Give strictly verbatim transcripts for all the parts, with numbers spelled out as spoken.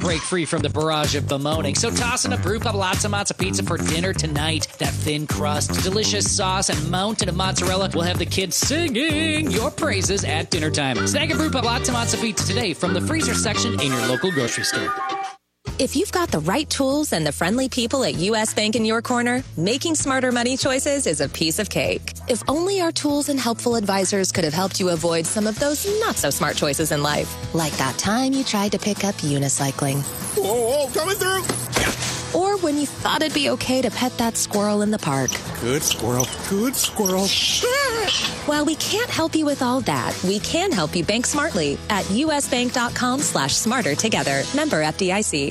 break free from the barrage of bemoaning. So toss in a brew pub Lots Mozza pizza for dinner tonight. That thin crust, delicious sauce, and mountain of mozzarella will have the kids singing your praises at dinner time. Snag a brew pub Lots Mozza pizza today from the freezer section in your local grocery store. If you've got the right tools and the friendly people at U S. Bank in your corner, making smarter money choices is a piece of cake. If only our tools and helpful advisors could have helped you avoid some of those not-so-smart choices in life. Like that time you tried to pick up unicycling. Whoa, whoa, coming through! Or when you thought it'd be okay to pet that squirrel in the park. Good squirrel, good squirrel. While we can't help you with all that, we can help you bank smartly at usbank.com slash smarter together. Member F D I C.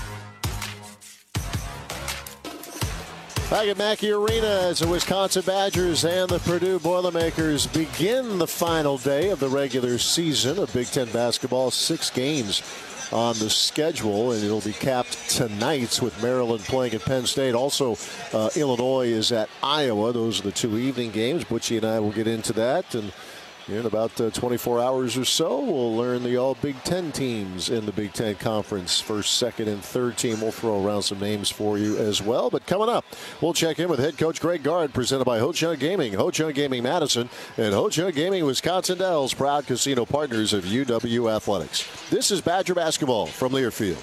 Back at Mackey Arena as the Wisconsin Badgers and the Purdue Boilermakers begin the final day of the regular season of Big Ten basketball. Six games on the schedule, and it'll be capped tonight with Maryland playing at Penn State. Also, uh, Illinois is at Iowa. Those are the two evening games. Butchie and I will get into that. And in about uh, twenty-four hours or so, we'll learn the all Big Ten teams in the Big Ten Conference. First, second, and third team. We'll throw around some names for you as well. But coming up, we'll check in with head coach Greg Gard, presented by Ho Chunk Gaming, Ho Chunk Gaming Madison, and Ho Chunk Gaming Wisconsin Dells, proud casino partners of U W Athletics. This is Badger basketball from Learfield.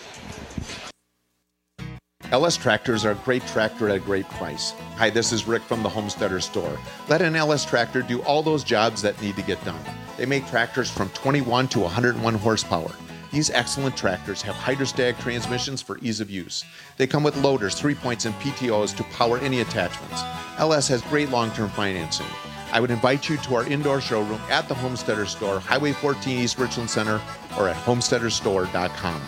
L S Tractors are a great tractor at a great price. Hi, this is Rick from the Homesteader Store. Let an L S Tractor do all those jobs that need to get done. They make tractors from twenty-one to one hundred one horsepower. These excellent tractors have hydrostatic transmissions for ease of use. They come with loaders, three points, and P T Os to power any attachments. L S has great long-term financing. I would invite you to our indoor showroom at the Homesteader Store, Highway fourteen East Richland Center, or at homesteader store dot com.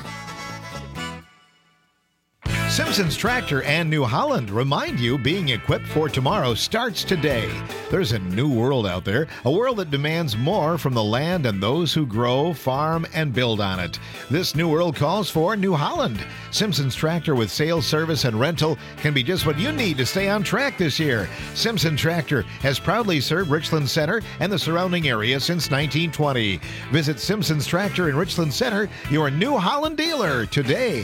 Simpson's Tractor and New Holland remind you being equipped for tomorrow starts today. There's a new world out there, a world that demands more from the land and those who grow, farm, and build on it. This new world calls for New Holland. Simpson's Tractor with sales, service, and rental can be just what you need to stay on track this year. Simpson Tractor has proudly served Richland Center and the surrounding area since nineteen twenty. Visit Simpson's Tractor in Richland Center, your New Holland dealer, today.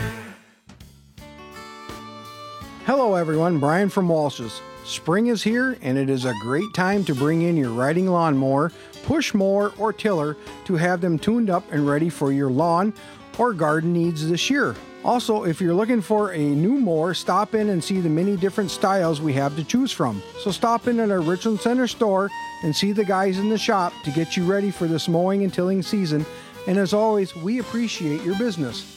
Hello everyone, Brian from Walsh's. Spring is here and it is a great time to bring in your riding lawnmower, push mower, or tiller to have them tuned up and ready for your lawn or garden needs this year. Also, if you're looking for a new mower, stop in and see the many different styles we have to choose from. So stop in at our Richland Center store and see the guys in the shop to get you ready for this mowing and tilling season. And as always, we appreciate your business.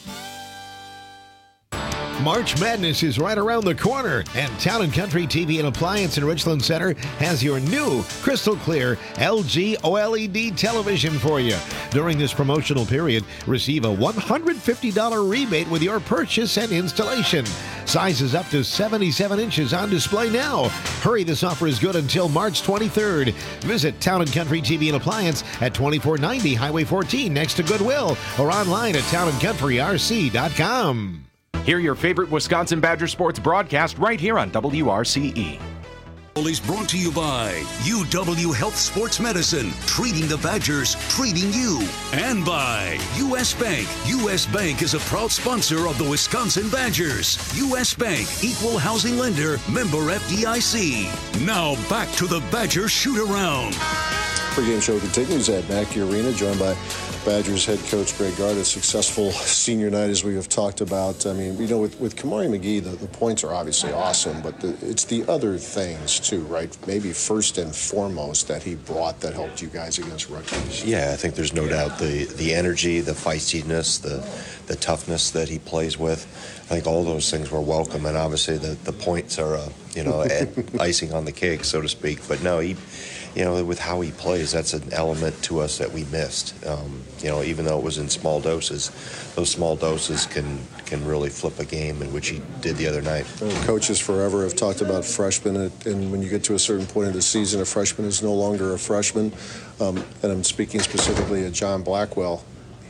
March Madness is right around the corner, and Town and Country T V and Appliance in Richland Center has your new crystal clear L G O L E D television for you. During this promotional period, receive a one hundred fifty dollars rebate with your purchase and installation. Sizes up to seventy-seven inches on display now. Hurry, this offer is good until March twenty-third. Visit Town and Country T V and Appliance at twenty-four ninety Highway fourteen next to Goodwill, or online at town and country r c dot com. Hear your favorite Wisconsin Badger sports broadcast right here on W R C E. Is brought to you by U W Health Sports Medicine, treating the Badgers, treating you. And by U S. Bank. U S. Bank is a proud sponsor of the Wisconsin Badgers. U S. Bank, equal housing lender, member F D I C. Now back to the Badger shoot-around. Pre-game show continues at Mackey Arena, joined by Badgers head coach Greg Gard. A successful senior night, as we have talked about. I mean, you know, with, with Kamari McGee, the, the points are obviously awesome, but the, it's the other things too, right? Maybe first and foremost that he brought that helped you guys against Rutgers. Yeah, I think there's no doubt the the energy, the feistiness, the the toughness that he plays with. I think all those things were welcome, and obviously the, the points are, uh, you know, icing on the cake, so to speak. But no, he. You know, with how he plays, that's an element to us that we missed. Um, you know, even though it was in small doses, those small doses can can really flip a game, in which he did the other night. Coaches forever have talked about freshmen, and when you get to a certain point in the season, a freshman is no longer a freshman. Um, and I'm speaking specifically of John Blackwell.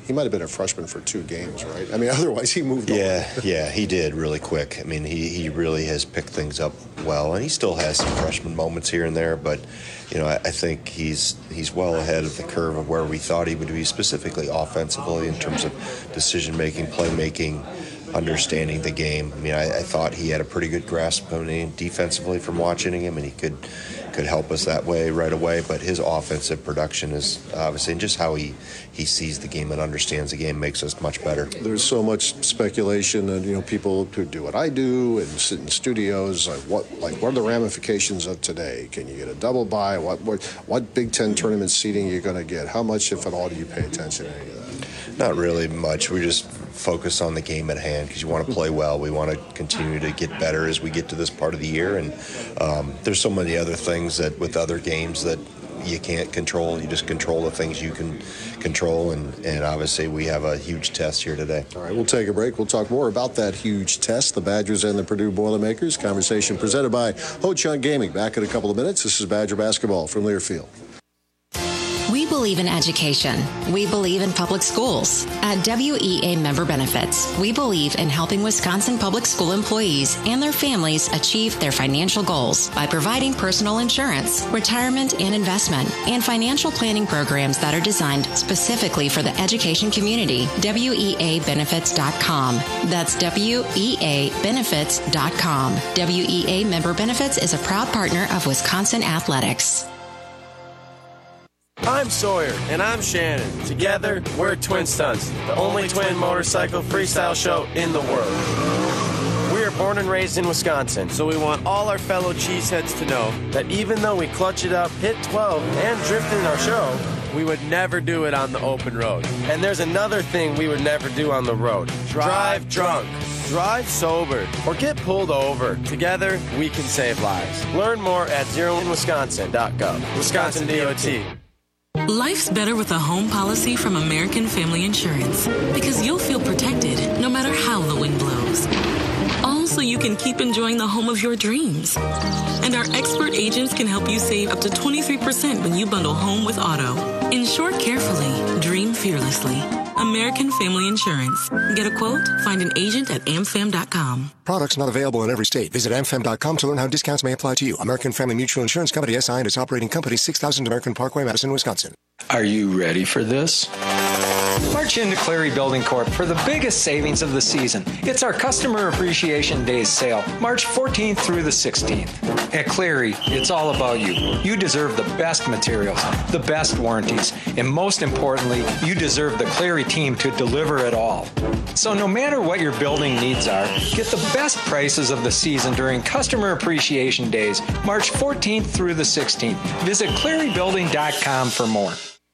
he might have been a freshman for two games, right? I mean, otherwise he moved Yeah, on. yeah, he did really quick. I mean, he, he really has picked things up well, and he still has some freshman moments here and there, but, you know, I, I think he's he's well ahead of the curve of where we thought he would be, specifically offensively in terms of decision-making, playmaking, understanding the game. I mean, I, I thought he had a pretty good grasp on it defensively from watching him, and he could could help us that way right away. But his offensive production is obviously, and just how he, he sees the game and understands the game makes us much better. There's so much speculation, and you know, people who do what I do and sit in studios. Like what, like what are the ramifications of today? Can you get a double bye? What what, what Big Ten tournament seeding are you going to get? How much, if at all, do you pay attention to any of that? Not really much. We just focus on the game at hand because you want to play well. We want to continue to get better as we get to this part of the year. And um, there's so many other things that with other games that you can't control. You just control the things you can control. And, and obviously we have a huge test here today. All right, we'll take a break. We'll talk more about that huge test, the Badgers and the Purdue Boilermakers. Conversation presented by Ho Chunk Gaming. Back in a couple of minutes. This is Badger Basketball from Learfield. We believe in education. We believe in public schools. At W E A Member Benefits, we believe in helping Wisconsin public school employees and their families achieve their financial goals by providing personal insurance, retirement and investment, and financial planning programs that are designed specifically for the education community. W E A benefits dot com. That's W E A benefits dot com. W E A Member Benefits is a proud partner of Wisconsin Athletics. I'm Sawyer. And I'm Shannon. Together, we're Twin Stunts, the only twin motorcycle freestyle show in the world. We are born and raised in Wisconsin, so we want all our fellow cheeseheads to know that even though we clutch it up, hit twelve, and drift in our show, we would never do it on the open road. And there's another thing we would never do on the road. Drive drunk. Drive sober or get pulled over. Together, we can save lives. Learn more at zero in wisconsin dot gov. Wisconsin D O T. Life's better with a home policy from American Family Insurance because you'll feel protected no matter how the wind blows. All so you can keep enjoying the home of your dreams. And our expert agents can help you save up to twenty-three percent when you bundle home with auto. Insure carefully. Dream fearlessly. American Family Insurance. Get a quote? Find an agent at amfam dot com. Products not available in every state. Visit amfam dot com to learn how discounts may apply to you. American Family Mutual Insurance Company, S I and its operating company, six thousand American Parkway, Madison, Wisconsin. Are you ready for this? March into Cleary Building Corp for the biggest savings of the season. It's our Customer Appreciation Days sale, March fourteenth through the sixteenth. At Cleary, it's all about you. You deserve the best materials, the best warranties, and most importantly, you deserve the Cleary team to deliver it all. So no matter what your building needs are, get the best prices of the season during Customer Appreciation Days, March fourteenth through the sixteenth. Visit cleary building dot com for more.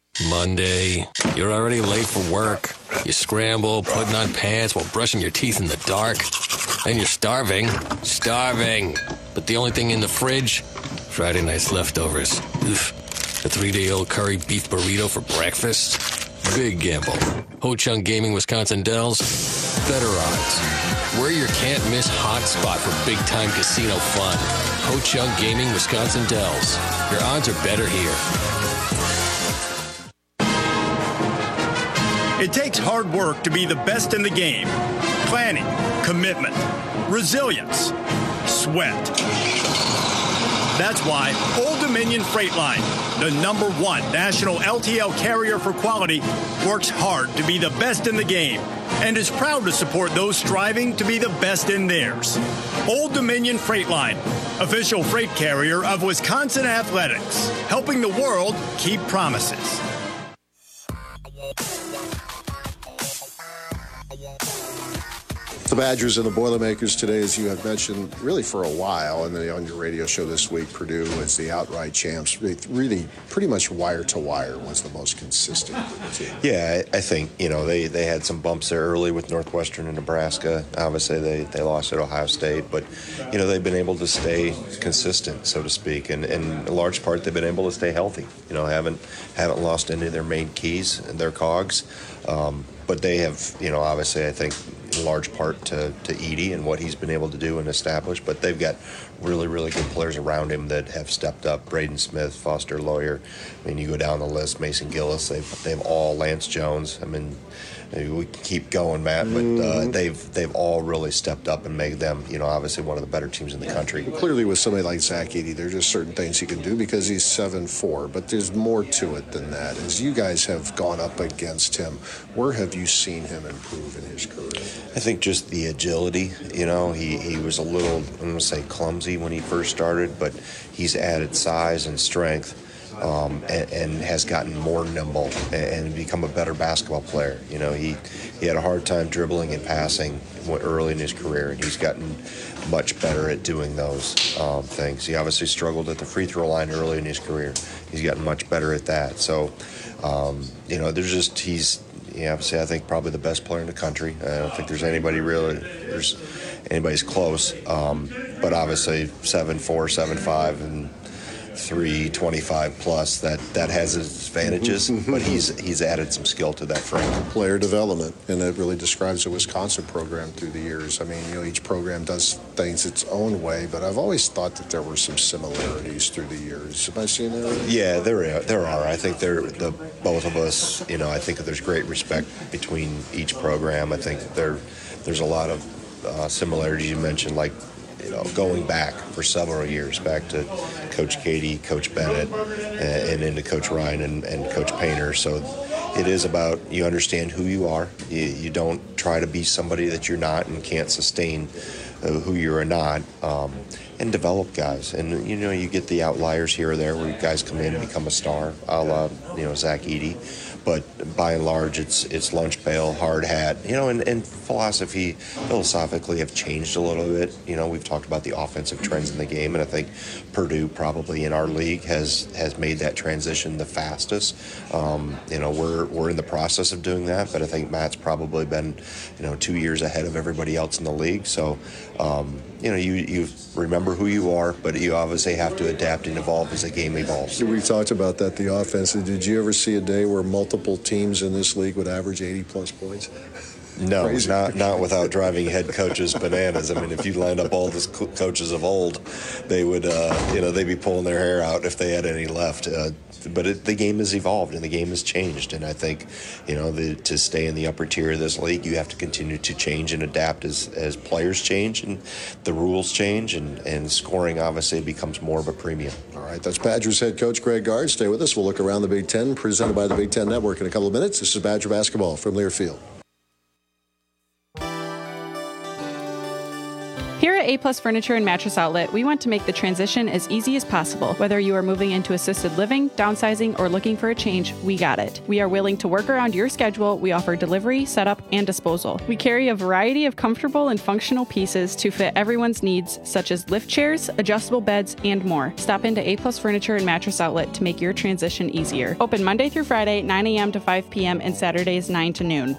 Monday, you're already late for work. You scramble, putting on pants while brushing your teeth in the dark. And you're starving. Starving. But the only thing in the fridge? Friday night's leftovers. Oof. A three-day-old curry beef burrito for breakfast? Big gamble. Ho Chunk Gaming Wisconsin Dells? Better odds. We're your can't-miss hot spot for big-time casino fun. Ho Chunk Gaming Wisconsin Dells. Your odds are better here. It takes hard work to be the best in the game. Planning, commitment, resilience, sweat. That's why Old Dominion Freight Line, the number one national L T L carrier for quality, works hard to be the best in the game and is proud to support those striving to be the best in theirs. Old Dominion Freight Line, official freight carrier of Wisconsin Athletics, helping the world keep promises. The Badgers and the Boilermakers today, as you have mentioned, really for a while, and then on your radio show this week, Purdue was the outright champs. They really, pretty much wire to wire, was the most consistent team. Yeah, I, I think, you know, they, they had some bumps there early with Northwestern and Nebraska. Obviously, they, they lost at Ohio State, but, you know, they've been able to stay consistent, so to speak, and, and in large part, they've been able to stay healthy. You know, haven't haven't lost any of their main keys and their cogs, um, but they have, you know, obviously, I think, in large part to, to Edey and what he's been able to do and establish. But they've got really, really good players around him that have stepped up. Braden Smith, Foster Lawyer. I mean, you go down the list, Mason Gillis. They've, they've all, Lance Jones. I mean, we can keep going, Matt, but uh, they've they've all really stepped up and made them, you know, obviously one of the better teams in the country. Clearly, with somebody like Zach Edey, there's just certain things he can do because he's seven four, but there's more to it than that. As you guys have gone up against him, where have you seen him improve in his career? I think just the agility. You know, he, he was a little, I'm going to say clumsy when he first started, but he's added size and strength. Um, and, and has gotten more nimble and, and become a better basketball player. You know, he, he had a hard time dribbling and passing early in his career, and he's gotten much better at doing those um, things. He obviously struggled at the free throw line early in his career. He's gotten much better at that. So, um, you know, there's just, he's, yeah, obviously I think probably the best player in the country. I don't think there's anybody really, there's anybody's close. Um, but obviously seven four, seven five, and three twenty-five plus, that that has its advantages, but he's he's added some skill to that frame. Player development, and that really describes the Wisconsin program through the years. I mean, you know, each program does things its own way, but I've always thought that there were some similarities through the years. Am I seeing that right? Yeah, there are. There are. I think there, the both of us, you know, I think there's great respect between each program. I think there there's a lot of uh, similarities you mentioned, like, you know, going back for several years, back to Coach Katie, Coach Bennett, and, and into Coach Ryan and, and Coach Painter. So it is about, you understand who you are. You, you don't try to be somebody that you're not and can't sustain uh, who you're not, um, and develop guys. And, you know, you get the outliers here or there where guys come in and become a star, a la, you know, Zach Edey. But by and large, it's it's lunch pail, hard hat, you know, and, and philosophy, philosophically have changed a little bit. You know, we've talked about the offensive trends in the game, and I think Purdue probably in our league has has made that transition the fastest. Um, you know, we're we're in the process of doing that, but I think Matt's probably been, you know, two years ahead of everybody else in the league. So, um, you know, you, you remember who you are, but you obviously have to adapt and evolve as the game evolves. We talked about that, the offense. Did you ever see a day where multiple teams in this league would average eighty plus points? No, Crazy. not not without driving head coaches bananas. I mean, if you lined up all the co- coaches of old, they would, uh, you know, they'd be pulling their hair out if they had any left. Uh, but it, the game has evolved and the game has changed, and I think, you know, the, to stay in the upper tier of this league, you have to continue to change and adapt as as players change and the rules change, and, and scoring obviously becomes more of a premium. All right, that's Badgers head coach Greg Gard. Stay with us. We'll look around the Big Ten, presented by the Big Ten Network in a couple of minutes. This is Badger basketball from Learfield. Here at A-Plus Furniture and Mattress Outlet, we want to make the transition as easy as possible. Whether you are moving into assisted living, downsizing, or looking for a change, we got it. We are willing to work around your schedule. We offer delivery, setup, and disposal. We carry a variety of comfortable and functional pieces to fit everyone's needs, such as lift chairs, adjustable beds, and more. Stop into A-Plus Furniture and Mattress Outlet to make your transition easier. Open Monday through Friday, nine a.m. to five p.m., and Saturdays, nine to noon.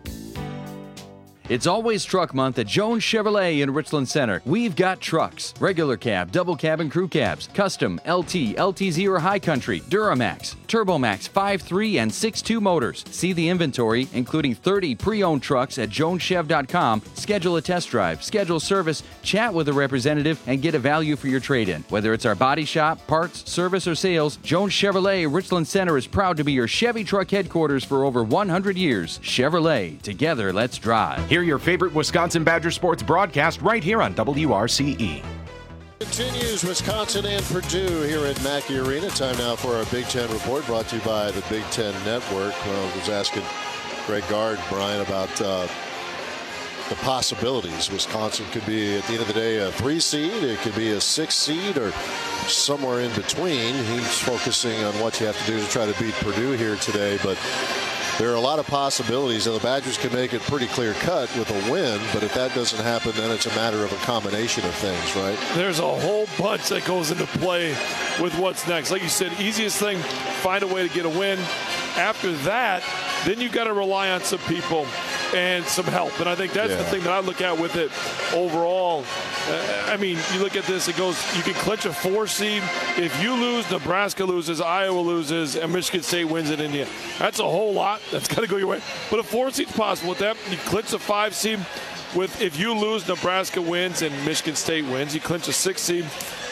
It's always truck month at Jones Chevrolet in Richland Center. We've got trucks, regular cab, double cab and crew cabs, custom, L T, L T Z or High Country, Duramax, Turbomax five three and six two motors. See the inventory, including thirty pre-owned trucks at jones chev dot com. Schedule a test drive, schedule service, chat with a representative, and get a value for your trade-in. Whether it's our body shop, parts, service, or sales, Jones Chevrolet Richland Center is proud to be your Chevy truck headquarters for over one hundred years. Chevrolet, together let's drive. Hear your favorite Wisconsin Badger sports broadcast right here on W R C E. Continues Wisconsin and Purdue here at Mackey Arena. Time now for our Big Ten report, brought to you by the Big Ten Network. Well, I was asking Greg Gard, Brian, about uh, the possibilities. Wisconsin could be, at the end of the day, a three seed. It could be a six seed or somewhere in between. He's focusing on what you have to do to try to beat Purdue here today, but there are a lot of possibilities, and the Badgers can make it pretty clear cut with a win, but if that doesn't happen, then it's a matter of a combination of things, right? There's a whole bunch that goes into play with what's next. Like you said, easiest thing, find a way to get a win. After that, then you've got to rely on some people and some help. And I think that's yeah. the thing that I look at with it overall. Uh, I mean, you look at this, it goes, you can clinch a four seed. If you lose, Nebraska loses, Iowa loses, and Michigan State wins in India. That's a whole lot. That's got to go your way. But a four seed's possible with that. You clinch a five seed. with if you lose, Nebraska wins and Michigan State wins, you clinch a sixth seed.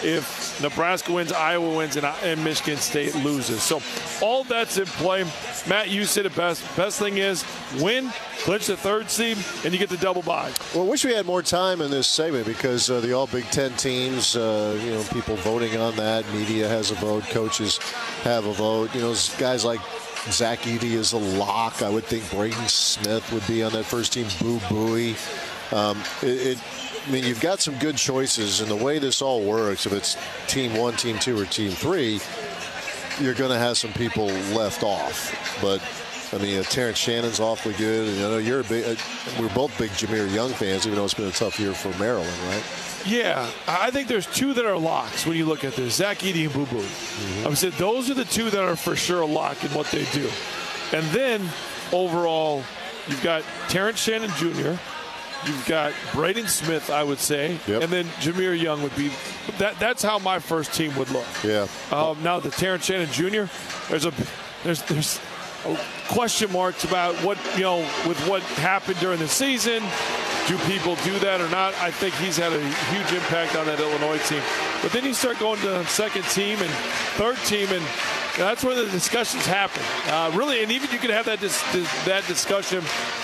If Nebraska wins, Iowa wins, and, and Michigan State loses. So all that's in play. Matt, you said it best. Best thing is win, clinch the third seed, and you get the double bye. Well, I wish we had more time in this segment because uh, the all Big Ten teams, uh, you know, people voting on that. Media has a vote. Coaches have a vote. You know, guys like Zach Edey is a lock. I would think Braden Smith would be on that first team. Boo Buie. Um, it, it I mean, you've got some good choices, and the way this all works, if it's team one, team two, or team three, you're going to have some people left off. But, I mean, uh, Terrence Shannon's awfully good. And I know you're a big, uh, we're both big Jameer Young fans, even though it's been a tough year for Maryland, right? Yeah, I think there's two that are locks when you look at this, Zach Edey and Boo Buie. Mm-hmm. I would say those are the two that are for sure a lock in what they do. And then, overall, you've got Terrence Shannon Junior, you've got Braden Smith, I would say, yep. and then Jameer Young would be that. That's how my first team would look. Yeah. Um, now the Terrence Shannon Junior, there's a there's there's question marks about what you know with what happened during the season. Do people do that or not? I think he's had a huge impact on that Illinois team. But then you start going to second team and third team, and that's where the discussions happen. Uh, really, and even you can have that dis- that discussion.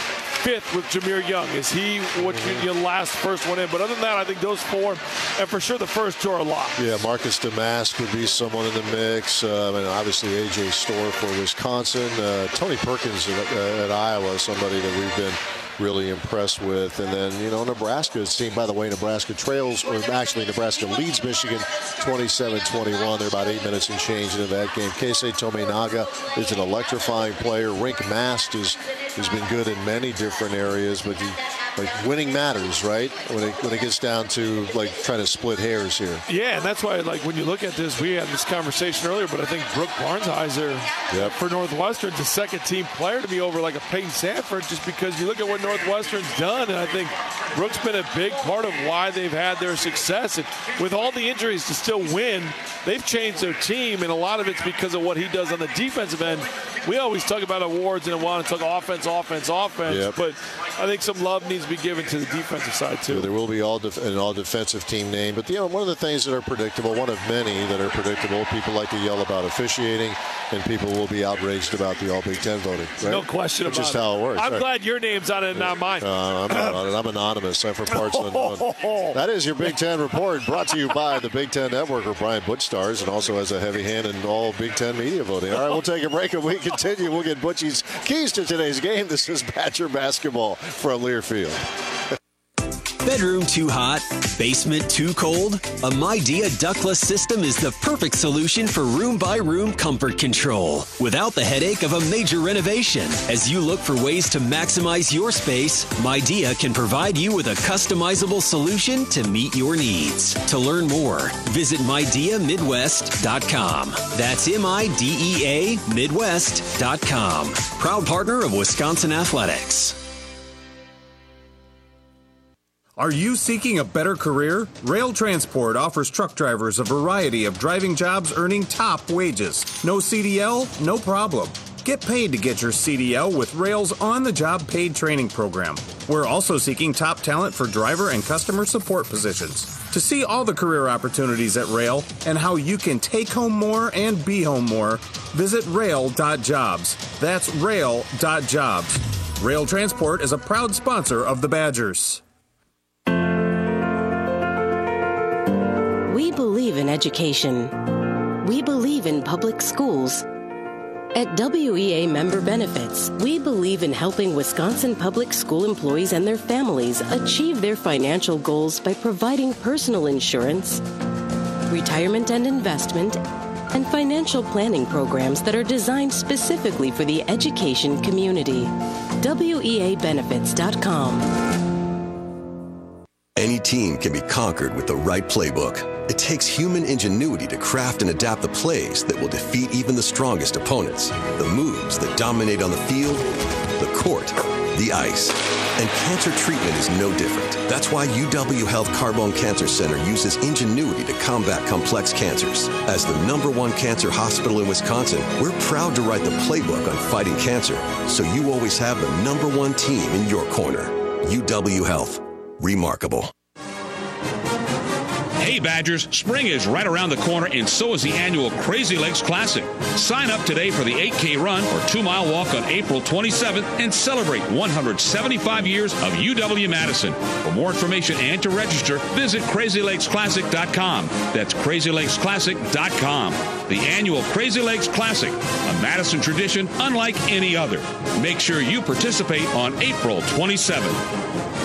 Fifth with Jameer Young. Is he what you, your last first one in? But other than that, I think those four, and for sure the first two are a lot. Yeah, Marcus Damask would be someone in the mix. Uh, and obviously A J Storr for Wisconsin. Uh, Tony Perkins at, uh, at Iowa, somebody that we've been really impressed with. And then, you know, Nebraska's team, by the way, Nebraska trails, or actually Nebraska leads Michigan twenty-seven twenty-one. They're about eight minutes and change into that game. Keisei Tominaga is an electrifying player. Rink Mast is, has been good in many different areas, but he, like winning matters, right? When it, when it gets down to like trying to split hairs here. Yeah, and that's why, like, when you look at this, we had this conversation earlier, but I think Brooke Barnsheiser yep. for Northwestern's a second team player to be over like a Peyton Sanford, just because you look at what Northwestern's done, and I think Brooke's been a big part of why they've had their success. And with all the injuries to still win, they've changed their team, and a lot of it's because of what he does on the defensive end. We always talk about awards and want to talk offense, offense, offense, yep. but I think some love needs to be given to the defensive side too. Yeah, there will be all def- an all-defensive team name, but you know, one of the things that are predictable, one of many that are predictable, people like to yell about officiating, and people will be outraged about the All Big Ten voting. Right? No question That's about just it. how it works. I'm right. glad your name's on it and not mine. Uh, I'm not on it. I'm anonymous. I'm for parts unknown. That is your Big Ten report, brought to you by the Big Ten Network, where Brian Butch stars, and also has a heavy hand in all Big Ten media voting. All right, we'll take a break, and we continue. We'll get Butchie's keys to today's game. This is Badger basketball from Learfield. Bedroom too hot? Basement too cold? A Midea ductless system is the perfect solution for room-by-room comfort control without the headache of a major renovation. As you look for ways to maximize your space, Midea can provide you with a customizable solution to meet your needs. To learn more, visit midea midwest dot com. That's M I D E A Midwest dot com. Proud partner of Wisconsin Athletics. Are you seeking a better career? Rail Transport offers truck drivers a variety of driving jobs earning top wages. No C D L? No problem. Get paid to get your C D L with Rail's on-the-job paid training program. We're also seeking top talent for driver and customer support positions. To see all the career opportunities at Rail and how you can take home more and be home more, visit rail dot jobs. That's rail dot jobs. Rail Transport is a proud sponsor of the Badgers. We believe in education. We believe in public schools. At W E A Member Benefits, we believe in helping Wisconsin public school employees and their families achieve their financial goals by providing personal insurance, retirement and investment, and financial planning programs that are designed specifically for the education community. W E A benefits dot com. Any team can be conquered with the right playbook. It takes human ingenuity to craft and adapt the plays that will defeat even the strongest opponents. The moves that dominate on the field, the court, the ice. And cancer treatment is no different. That's why U W Health Carbone Cancer Center uses ingenuity to combat complex cancers. As the number one cancer hospital in Wisconsin, we're proud to write the playbook on fighting cancer, so you always have the number one team in your corner. U W Health. remarkable. Hey Badgers, spring is right around the corner and so is the annual Crazy Legs Classic. Sign up today for the eight K run or two mile walk on April twenty-seventh and celebrate one hundred seventy-five years of U W-Madison. For more information and to register, visit crazy legs classic dot com. That's crazy legs classic dot com. The annual Crazy Legs Classic, a Madison tradition unlike any other. Make sure you participate on April twenty-seventh.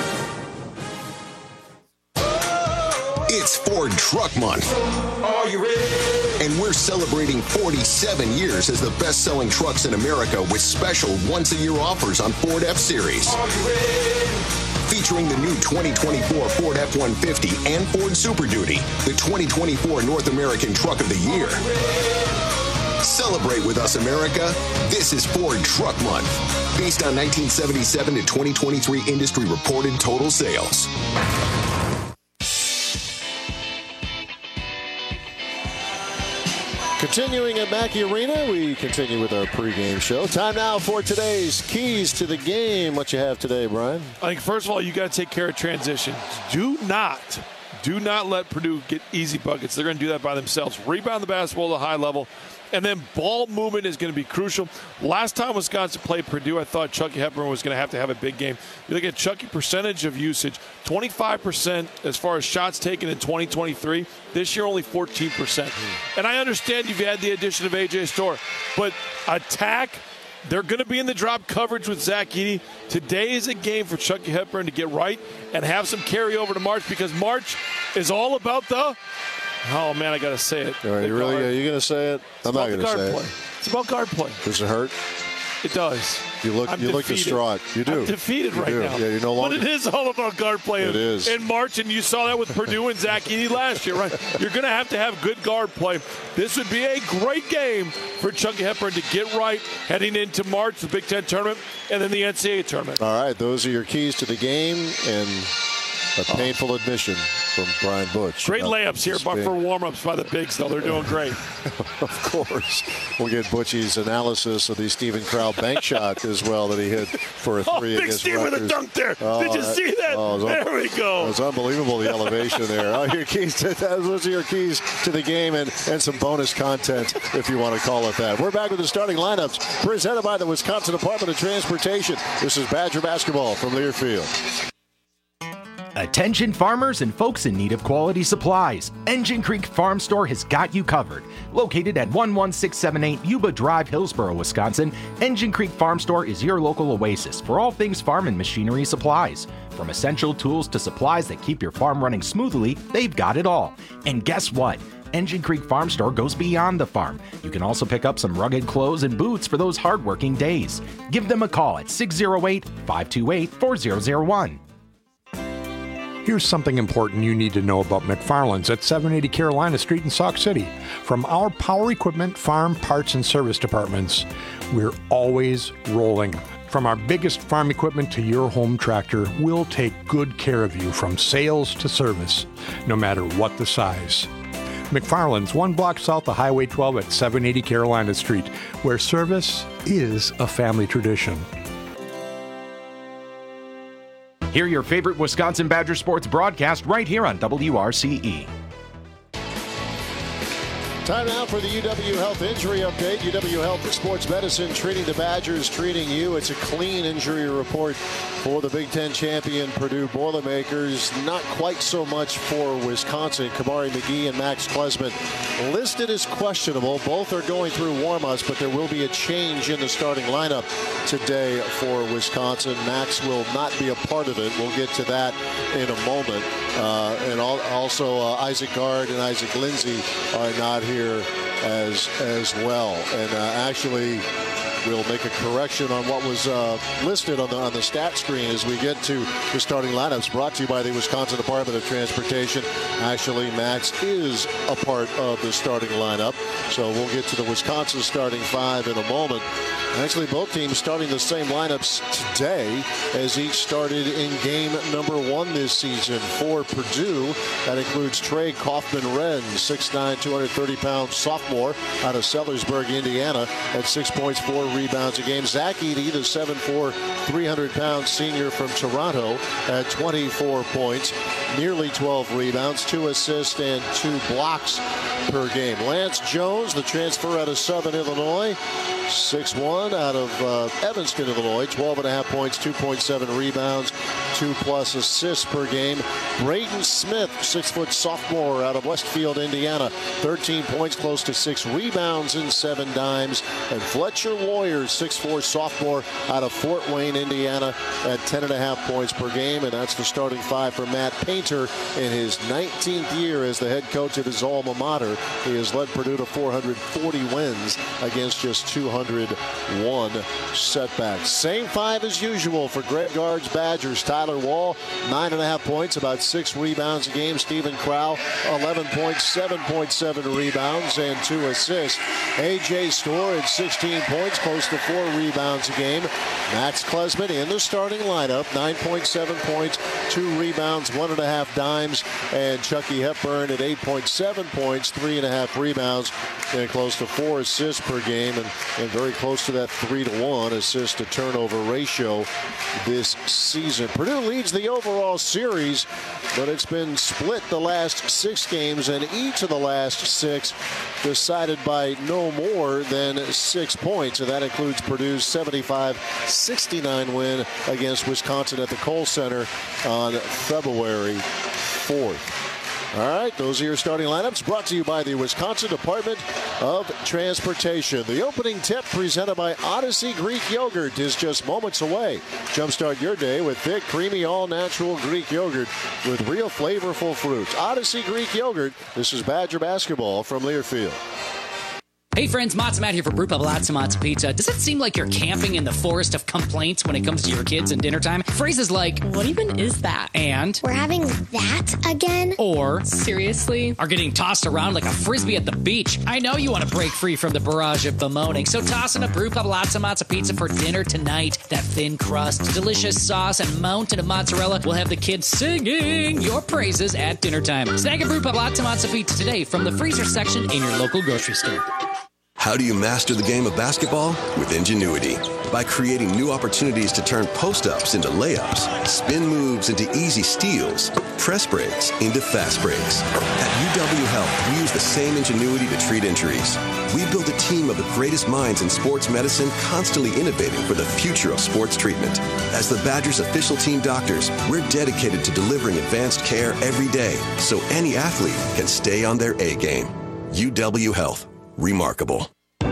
It's Ford Truck Month. Are you ready? And we're celebrating forty-seven years as the best-selling trucks in America with special once-a-year offers on Ford F-Series. Are you ready? Featuring the new twenty twenty-four Ford F one fifty and Ford Super Duty, the twenty twenty-four North American Truck of the Year. Celebrate with us, America. This is Ford Truck Month, based on nineteen seventy-seven to twenty twenty-three industry reported total sales. Continuing at Mackey Arena, we continue with our pregame show. Time now for today's keys to the game. What you have today, Brian? I think, first of all, you got to take care of transitions. Do not, do not let Purdue get easy buckets. They're going to do that by themselves. Rebound the basketball at a high level. And then ball movement is going to be crucial. Last time Wisconsin played Purdue, I thought Chucky Hepburn was going to have to have a big game. You look at Chucky percentage of usage, twenty-five percent as far as shots taken in twenty twenty-three. This year, only fourteen percent. Mm. And I understand you've had the addition of A J Storr, but attack, they're going to be in the drop coverage with Zach Edey. Today is a game for Chucky Hepburn to get right and have some carry over to March, because March is all about the... Oh, man, I got to say it. All right, you really, are you going to say it? It's I'm not going to say play. it. It's about guard play. Does it hurt? It does. You look, I'm you look defeated. distraught. You do. I'm defeated you right do. now. Yeah, you're no longer. But it is all about guard play. It is. In March, and you saw that with Purdue and Zach Edey last year, right? You're going to have to have good guard play. This would be a great game for Chucky Hepburn to get right heading into March, the Big Ten tournament, and then the N C double A tournament. All right, those are your keys to the game, and a painful oh. admission from Brian Butch. Great layups here, but for warm-ups by the Bigs, though. They're doing great. Of course. We'll get Butchie's analysis of the Stephen Crowell bank shot as well that he hit for a three oh, against Steve Rutgers. with a dunk there. Oh, Did you see that? Oh, there un- we go. It was unbelievable, the elevation there. Oh, your keys to, those are your keys to the game, and, and some bonus content, if you want to call it that. We're back with the starting lineups presented by the Wisconsin Department of Transportation. This is Badger basketball from Learfield. Attention farmers and folks in need of quality supplies. Engine Creek Farm Store has got you covered. Located at one one six seven eight Yuba Drive, Hillsboro, Wisconsin, Engine Creek Farm Store is your local oasis for all things farm and machinery supplies. From essential tools to supplies that keep your farm running smoothly, they've got it all. And guess what? Engine Creek Farm Store goes beyond the farm. You can also pick up some rugged clothes and boots for those hardworking days. Give them a call at six oh eight, five two eight, four zero zero one. Here's something important you need to know about McFarland's at seven eighty Carolina Street in Sauk City. From our power equipment, farm, parts, and service departments, we're always rolling. From our biggest farm equipment to your home tractor, we'll take good care of you from sales to service, no matter what the size. McFarland's, one block south of Highway twelve at seven eighty Carolina Street, where service is a family tradition. Hear your favorite Wisconsin Badger sports broadcast right here on W R C E. Time now for the U W Health Injury Update. U W Health Sports Medicine, treating the Badgers, treating you. It's a clean injury report for the Big Ten champion Purdue Boilermakers. Not quite so much for Wisconsin. Kamari McGee and Max Klesman listed as questionable. Both are going through warm-ups, but there will be a change in the starting lineup today for Wisconsin. Max will not be a part of it. We'll get to that in a moment. Uh, and also uh, Isaac Gard and Isaac Lindsey are not here as as well. And uh, actually, we'll make a correction on what was uh, listed on the on the stat screen as we get to the starting lineups, brought to you by the Wisconsin Department of Transportation. Actually, Max is a part of the starting lineup, so we'll get to the Wisconsin starting five in a moment. Actually, both teams starting the same lineups today as each started in game number one this season for Purdue. That includes Trey Kaufman-Renn, six nine, two hundred thirty pound sophomore out of Sellersburg, Indiana, at six points, four rebounds a game. Zach Edey, the seven foot four, three hundred pound senior from Toronto, at twenty-four points, nearly twelve rebounds, two assists, and two blocks per game. Lance Jones, the transfer out of Southern Illinois, six one out of uh, Evanston, Illinois, twelve and a half points, two point seven rebounds, two plus assists per game. Braden Smith, six foot sophomore out of Westfield, Indiana, thirteen points, close to six rebounds and seven dimes. And Fletcher Loyer, six foot four sophomore out of Fort Wayne, Indiana, at ten and a half points per game. And that's the starting five for Matt Painter in his nineteenth year as the head coach of his alma mater. He has led Purdue to four hundred forty wins against just two hundred one setbacks. Same five as usual for Greg Gard's Badgers. Tyler Wall, nine and a half points, about six rebounds a game. Stephen Crow, eleven points, seven point seven rebounds, and two assists. A J Storr at sixteen points, close to four rebounds a game. Max Klesman in the starting lineup, nine point seven points, two rebounds, one and a half dimes. And Chucky Hepburn at eight point seven points, three and a half rebounds, and close to four assists per game, and, and very close to that three to one assist to turnover ratio this season. Purdue leads the overall series, but it's been split the last six games, and each of the last six decided by no more than six points. And that includes Purdue's seventy-five sixty-nine win against Wisconsin at the Kohl Center on February fourth. All right, those are your starting lineups, brought to you by the Wisconsin Department of Transportation. The opening tip presented by Odyssey Greek Yogurt is just moments away. Jumpstart your day with thick, creamy, all-natural Greek yogurt with real flavorful fruits. Odyssey Greek Yogurt. This is Badger basketball from Learfield. Hey friends, Matzo Matt here for Brew Pub Lots of Matzo Pizza. Does it seem like you're camping in the forest of complaints when it comes to your kids and dinner time? Phrases like, what even is that? And, we're having that again? Or, seriously? Are getting tossed around like a frisbee at the beach. I know you want to break free from the barrage of bemoaning, so toss in a Brew Pub Lots of Matzo Pizza for dinner tonight. That thin crust, delicious sauce, and mountain of mozzarella will have the kids singing your praises at dinner time. Snag a Brew Pub Lots of Matzo Pizza today from the freezer section in your local grocery store. How do you master the game of basketball? With Ingenuity. By creating new opportunities to turn post-ups into layups, spin moves into easy steals, press breaks into fast breaks. At U W Health, we use the same ingenuity to treat injuries. We build a team of the greatest minds in sports medicine, constantly innovating for the future of sports treatment. As the Badgers' official team doctors, we're dedicated to delivering advanced care every day so any athlete can stay on their A game. U W Health. Remarkable.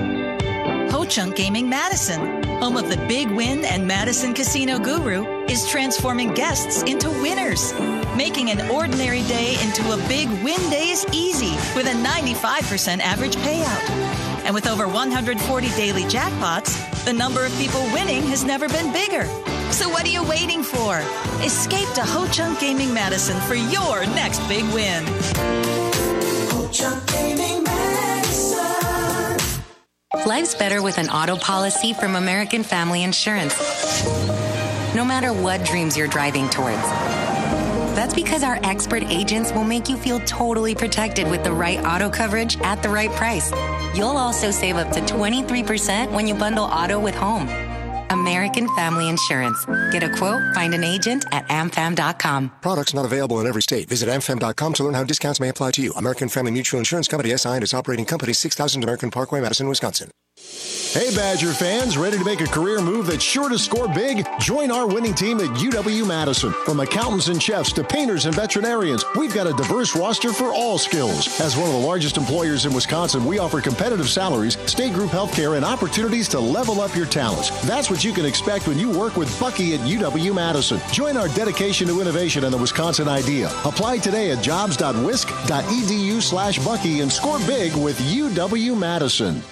Ho-Chunk Gaming Madison, home of the Big Win and Madison Casino Guru, is transforming guests into winners, making an ordinary day into a big win days easy with a ninety-five percent average payout. And with over one hundred forty daily jackpots, the number of people winning has never been bigger. So what are you waiting for? Escape to Ho-Chunk Gaming Madison for your next big win. Ho-Chunk Gaming Madison. Life's better with an auto policy from American Family Insurance. No matter what dreams you're driving towards. That's because our expert agents will make you feel totally protected with the right auto coverage at the right price. You'll also save up to twenty-three percent when you bundle auto with home. American Family Insurance. Get a quote, find an agent at am fam dot com. Products not available in every state. Visit am fam dot com to learn how discounts may apply to you. American Family Mutual Insurance Company, S I and its operating company, six thousand American Parkway, Madison, Wisconsin. Hey, Badger fans, ready to make a career move that's sure to score big? Join our winning team at U W-Madison. From accountants and chefs to painters and veterinarians, we've got a diverse roster for all skills. As one of the largest employers in Wisconsin, we offer competitive salaries, state group health care, and opportunities to level up your talents. That's what you can expect when you work with Bucky at U W-Madison. Join our dedication to innovation and the Wisconsin idea. Apply today at jobs dot wisc dot e d u slash Bucky and score big with U W-Madison.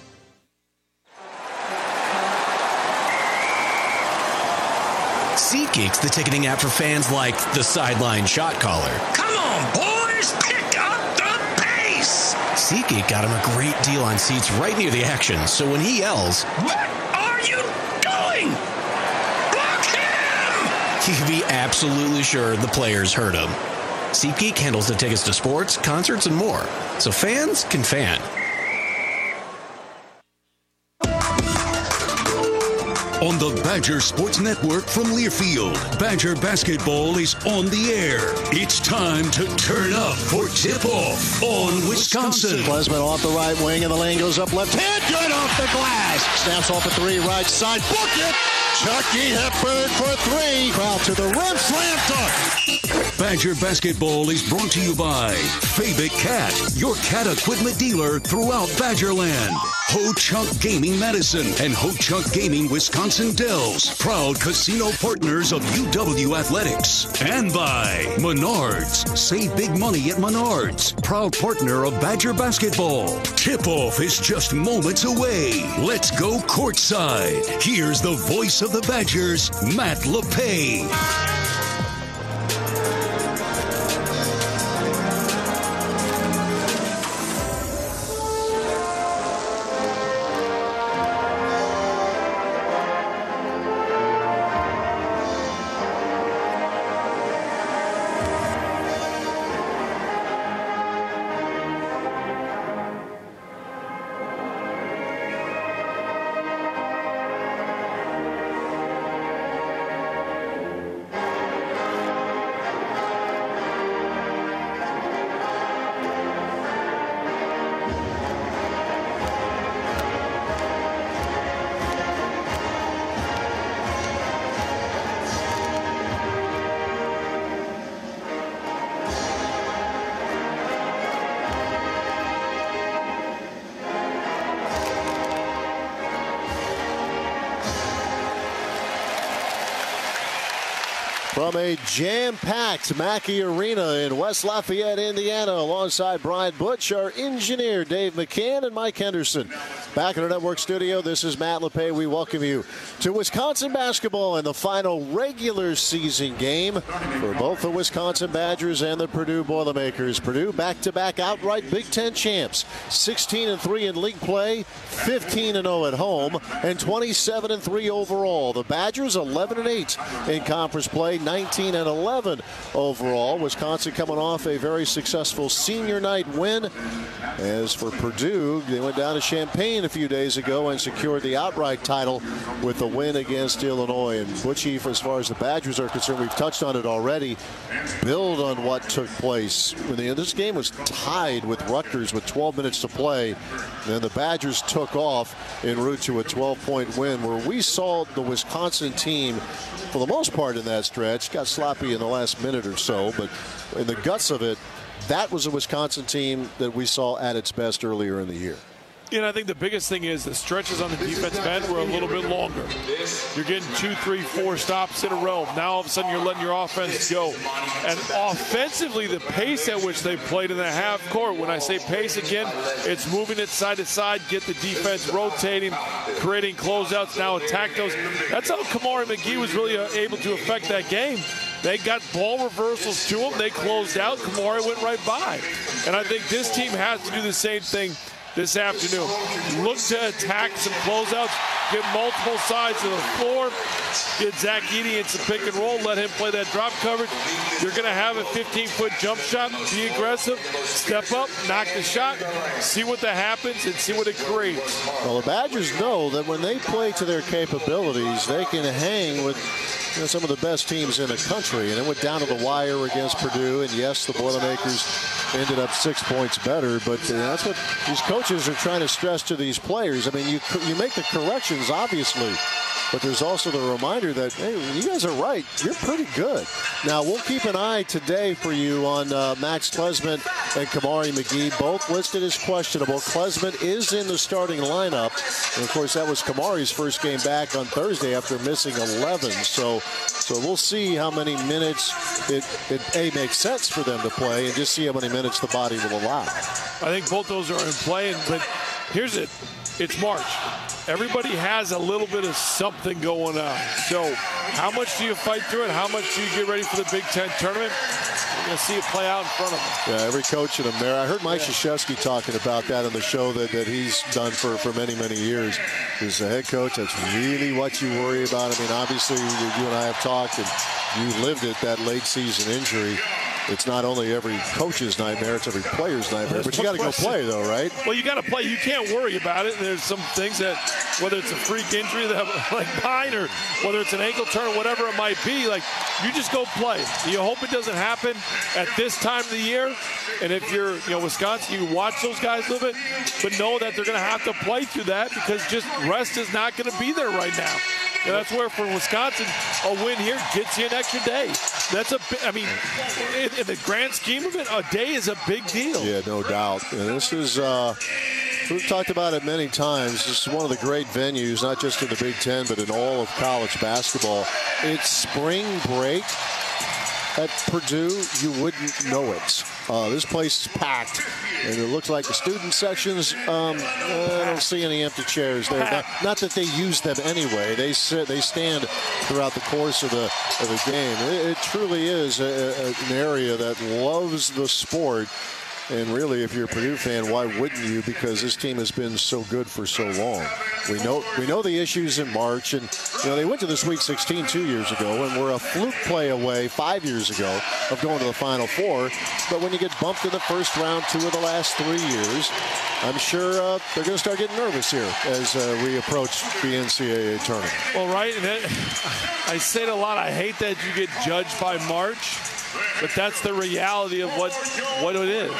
SeatGeek's the ticketing app for fans like the sideline shot caller. Come on, boys, pick up the pace! SeatGeek got him a great deal on seats right near the action, so when he yells, "What are you doing? Block him!" he can be absolutely sure the players heard him. SeatGeek handles the tickets to sports, concerts, and more, so fans can fan. on the Badger Sports Network from Learfield. Badger basketball is on the air. It's time to turn up for tip-off on Wisconsin. Klesmit off the right wing, and the lane goes up left hand. Good off the glass. Snaps off a three, right side. Book it. Chucky Hepburn for three. Crowd to the rim. Slam dunk. Badger basketball is brought to you by Fabic Cat, your cat equipment dealer throughout Badgerland. Ho-Chunk Gaming Madison and Ho-Chunk Gaming Wisconsin Dells, proud casino partners of U W Athletics. And by Menards. Save big money at Menards, proud partner of Badger basketball. Tip-off is just moments away. Let's go courtside. Here's the voice of the Badgers, Matt LePay. From a jam-packed Mackey Arena in West Lafayette, Indiana, alongside Brian Butch, our engineer Dave McCann, and Mike Henderson. Back in our network studio, this is Matt LePay. We welcome you to Wisconsin basketball in the final regular season game for both the Wisconsin Badgers and the Purdue Boilermakers. Purdue back-to-back outright Big Ten champs, sixteen and three in league play, fifteen and oh at home, and twenty-seven and three overall. The Badgers eleven and eight in conference play, nineteen and eleven overall. Wisconsin coming off a very successful senior night win. As for Purdue, they went down to Champaign a few days ago and secured the outright title with the win against Illinois. And Butchie, as far as the Badgers are concerned, we've touched on it already. Build on what took place. This game was tied with Rutgers with twelve minutes to play. Then the Badgers took off en route to a twelve-point win, where we saw the Wisconsin team, for the most part in that stretch, got sloppy in the last minute or so, but in the guts of it, that was a Wisconsin team that we saw at its best earlier in the year. You know, I think the biggest thing is the stretches on the defensive end were a little bit longer. You're getting two, three, four stops in a row. Now all of a sudden you're letting your offense go. And offensively, the pace at which they played in the half court, when I say pace again, it's moving it side to side, get the defense rotating, creating closeouts, now attack those. That's how Kamari McGee was really able to affect that game. They got ball reversals to him. They closed out. Kamari went right by. And I think this team has to do the same thing this afternoon. Look to attack some closeouts, get multiple sides of the floor, get Zach Edey in some pick and roll, let him play that drop coverage. You're going to have a fifteen-foot jump shot, be aggressive, step up, knock the shot, see what that happens, and see what it creates. Well, the Badgers know that when they play to their capabilities, they can hang with you know, some of the best teams in the country. And it went down to the wire against Purdue, and yes, the Boilermakers ended up six points better, but uh, that's what these coaches are trying to stress to these players. I mean, you you make the corrections, obviously, but there's also the reminder that, hey, you guys are right. You're pretty good. Now, we'll keep an eye today for you on uh, Max Klesmit and Kamari McGee, both listed as questionable. Klesmit is in the starting lineup. And, of course, that was Kamari's first game back on Thursday after missing eleven. So so we'll see how many minutes it, it, A, makes sense for them to play, and just see how many minutes the body will allow. I think both those are in play, but here's it. It's March. Everybody has a little bit of something going on. So how much do you fight through it? How much do you get ready for the Big Ten tournament? You're going to see it play out in front of them. Yeah, every coach in America. I heard Mike yeah. Krzyzewski talking about that on the show that, that he's done for, for many, many years. As a head coach, that's really what you worry about. I mean, obviously, you and I have talked, and you lived it, that late season injury. it's not only every coach's nightmare, it's every player's nightmare. But you got to go play, though, right? Well, you got to play. You can't worry about it. There's some things that, whether it's a freak injury that like mine, or whether it's an ankle turn, whatever it might be, like you just go play. You hope it doesn't happen at this time of the year. And if you're, you know, Wisconsin, you watch those guys a little bit, but know that they're going to have to play through that because just rest is not going to be there right now. And that's where, for Wisconsin, a win here gets you an extra day. That's a, I mean, in, in the grand scheme of it, a day is a big deal. Yeah, no doubt. And this is, uh, we've talked about it many times. This is one of the great venues, not just in the Big Ten, but in all of college basketball. It's spring break. At Purdue, you wouldn't know it. Uh, this place is packed, and it looks like the student sections, um, I don't see any empty chairs there. Not, not that they use them anyway. They sit, they stand throughout the course of the, of the game. It, it truly is a, a, an area that loves the sport. And really, if you're a Purdue fan, why wouldn't you? Because this team has been so good for so long. We know we know the issues in March, and you know they went to the Sweet sixteen two years ago, and were a fluke play away five years ago of going to the Final Four. But when you get bumped in the first round two of the last three years, I'm sure uh, they're going to start getting nervous here as uh, we approach the N C double A tournament. Well, right, and that, I say it a lot. I hate that you get judged by March. But that's the reality of what what it is.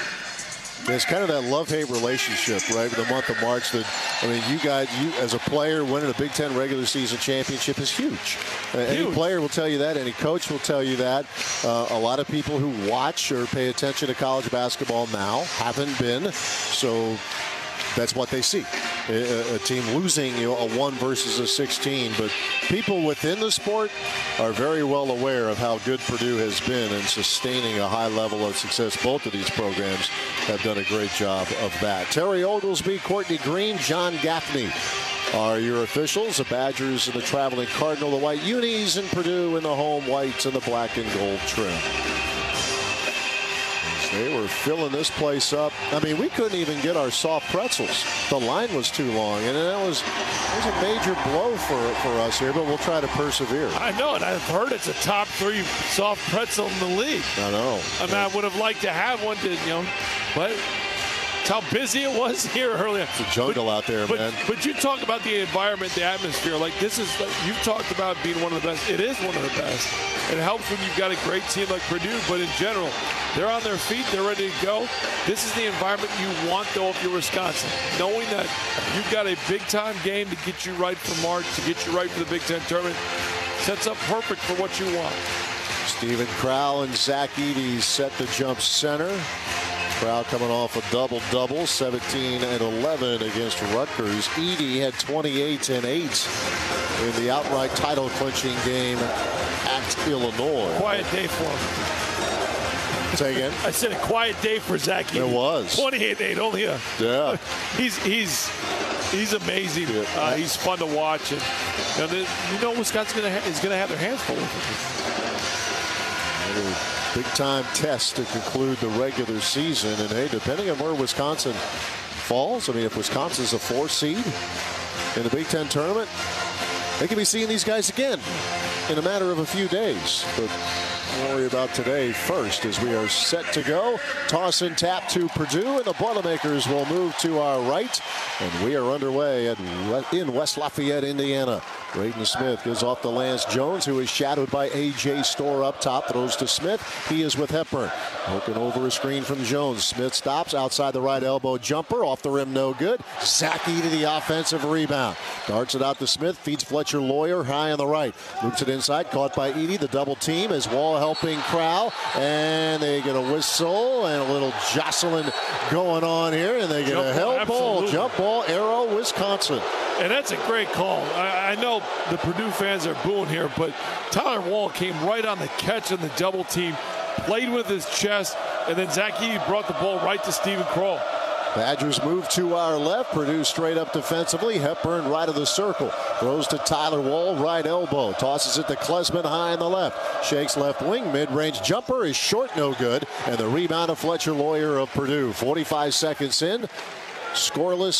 It's kind of that love-hate relationship, right? The month of March. That I mean, you guys, you as a player, winning a Big Ten regular season championship is huge. huge. Uh, any player will tell you that. Any coach will tell you that. Uh, a lot of people who watch or pay attention to college basketball now haven't been. So that's what they see. A, a team losing, you know, a one versus a sixteen. But people within the sport are very well aware of how good Purdue has been in sustaining a high level of success. Both of these programs have done a great job of that. Terry Oglesby, Courtney Green, John Gaffney are your officials. The Badgers and the traveling Cardinal, the white unis, and Purdue in the home whites and the black and gold trim. They were filling this place up. I mean, we couldn't even get our soft pretzels. The line was too long, and that was, that was a major blow for, for us here, but we'll try to persevere. I know, and I've heard it's a top three soft pretzel in the league. I know. I mean, I would have liked to have one, to, you know, but it's how busy it was here earlier. It's a jungle but, out there, but, man. But you talk about the environment, the atmosphere. Like, this is, like, you've talked about being one of the best. It is one of the best. It helps when you've got a great team like Purdue, but in general, they're on their feet. They're ready to go. This is the environment you want, though, if you're Wisconsin. Knowing that you've got a big-time game to get you right for March, to get you right for the Big Ten tournament, sets up perfect for what you want. Steven Crowl and Zach Edey set the jump center. Crowl coming off a double-double, seventeen and eleven against Rutgers. Edey had twenty-eight and eight in the outright title-clinching game at Illinois. Quiet day for him. Say again? I said a quiet day for Zach Edey. It was. twenty-eight and eight, only a... Yeah. he's he's he's amazing. Yeah. Uh, he's fun to watch. And, you know, the, you know Wisconsin gonna ha- is going to have their hands full with him. Big-time test to conclude the regular season. And, hey, depending on where Wisconsin falls, I mean, if Wisconsin's a four seed in the Big Ten tournament, they could be seeing these guys again in a matter of a few days. But we'll worry about today first as we are set to go. Toss and tap to Purdue, and the Boilermakers will move to our right. And we are underway at, in West Lafayette, Indiana. Braden Smith gives off to Lance Jones, who is shadowed by A J Storr up top. Throws to Smith. He is with Hepburn. Looking over a screen from Jones. Smith stops outside the right elbow jumper. Off the rim, no good. Zach Edey, the offensive rebound. Darts it out to Smith. Feeds Fletcher Lawyer high on the right. Loops it inside. Caught by Edey. The double team as Wall helping Crowl. And they get a whistle and a little jostling going on here. And they get jump a help ball. ball. Jump ball. Arrow, Wisconsin. And that's a great call. I, I know the Purdue fans are booing here, but Tyler Wall came right on the catch in the double team, played with his chest, and then Zach Edey brought the ball right to Steven Crowl. Badgers move to our left. Purdue straight up defensively. Hepburn right of the circle. Throws to Tyler Wall, right elbow. Tosses it to Klesman high on the left. Shakes left wing. Mid-range jumper is short, no good. And the rebound of Fletcher Lawyer of Purdue. forty-five seconds in. Scoreless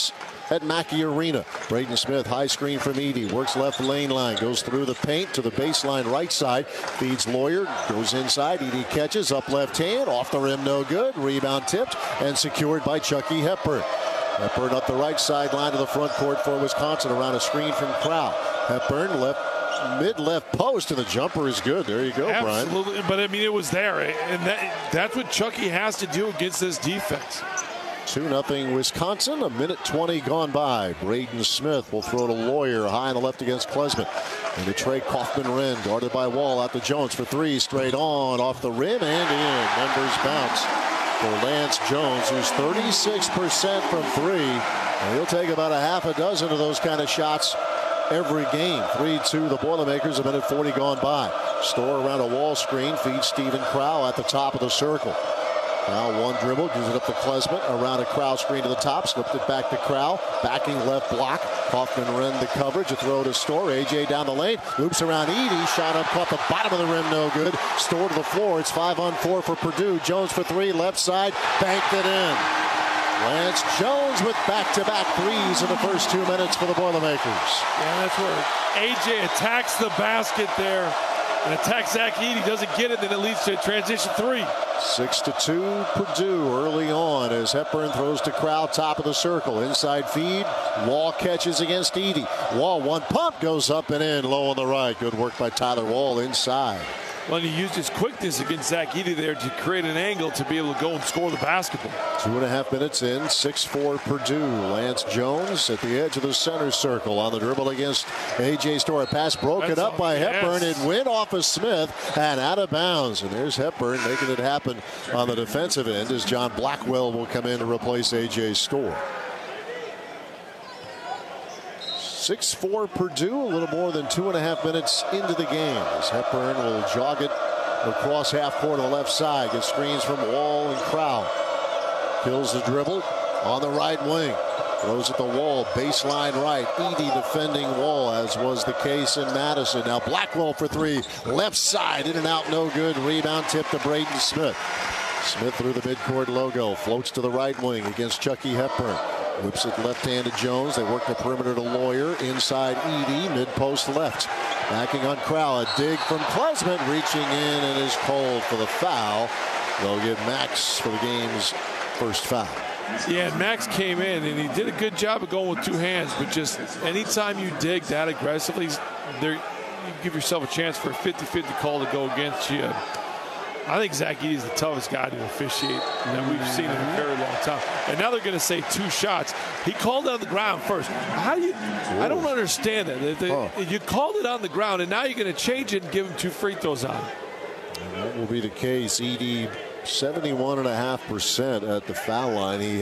at Mackey Arena. Braden Smith, high screen from Edey, works left lane line, goes through the paint to the baseline right side, feeds Lawyer, goes inside, Edey catches, up left hand, off the rim, no good, rebound tipped, and secured by Chucky Hepburn. Hepburn up the right sideline to the front court for Wisconsin around a screen from Crow. Hepburn left mid-left post, and the jumper is good. There you go, Brian. Absolutely, but I mean, it was there, and that, that's what Chucky has to do against this defense. two nothing Wisconsin, a minute twenty gone by. Braden Smith will throw to Lawyer, high on the left against Klesmit. Into Trey Kaufman-Renn, guarded by Wall, out to Jones for three, straight on, off the rim, and in. Members bounce for Lance Jones, who's thirty-six percent from three. And he'll take about a half a dozen of those kind of shots every game. three two the Boilermakers, a minute forty gone by. Store around a wall screen, feeds Stephen Crow at the top of the circle. Now one dribble, gives it up to Klesmit, around a Crow screen to the top, slipped it back to Crow, backing left block. Kaufman-Renn the coverage, a throw to Store, A J down the lane, loops around Edey, shot up, caught the bottom of the rim, no good. Store to the floor, it's five on four for Purdue. Jones for three, left side, banked it in. Lance Jones with back-to-back threes in the first two minutes for the Boilermakers. Yeah, that's where A J attacks the basket there and attacks Zach Edey, doesn't get it, then it leads to a transition three. Six to two Purdue early on as Hepburn throws to Crow, top of the circle. Inside feed, Wall catches against Edey. Wall, one pump, goes up and in, low on the right. Good work by Tyler Wall inside. Well, he used his quickness against Zach Edey there to create an angle to be able to go and score the basketball. Two and a half minutes in, six four Purdue. Lance Jones at the edge of the center circle on the dribble against A J Store. A pass broken That's up by yes. Hepburn. It went off of Smith and out of bounds. And there's Hepburn making it happen on the defensive end as John Blackwell will come in to replace A J Store. six four Purdue, a little more than two and a half minutes into the game as Hepburn will jog it across half court on the left side. Gets screens from Wall and Crow. Kills the dribble on the right wing. Throws at the Wall, baseline right. Edey defending Wall, as was the case in Madison. Now Blackwell for three, left side, in and out, no good. Rebound tip to Braden Smith. Smith through the midcourt logo, floats to the right wing against Chucky Hepburn. Whips it left-handed Jones. They work the perimeter to Lawyer. Inside Edey, mid-post left. Backing on Crow. A dig from Klesmit, reaching in and is called for the foul. They'll give Max for the game's first foul. Yeah, Max came in and he did a good job of going with two hands, but just anytime you dig that aggressively, there you give yourself a chance for a fifty fifty call to go against you. I think Zach Edey is the toughest guy to officiate that we've seen in a very long time. And now they're going to say two shots. He called it on the ground first. How do you? Whoa. I don't understand that. The, oh. You called it on the ground, and now you're going to change it and give him two free throws on it. And that will be the case. Edey, seventy-one point five percent at the foul line. He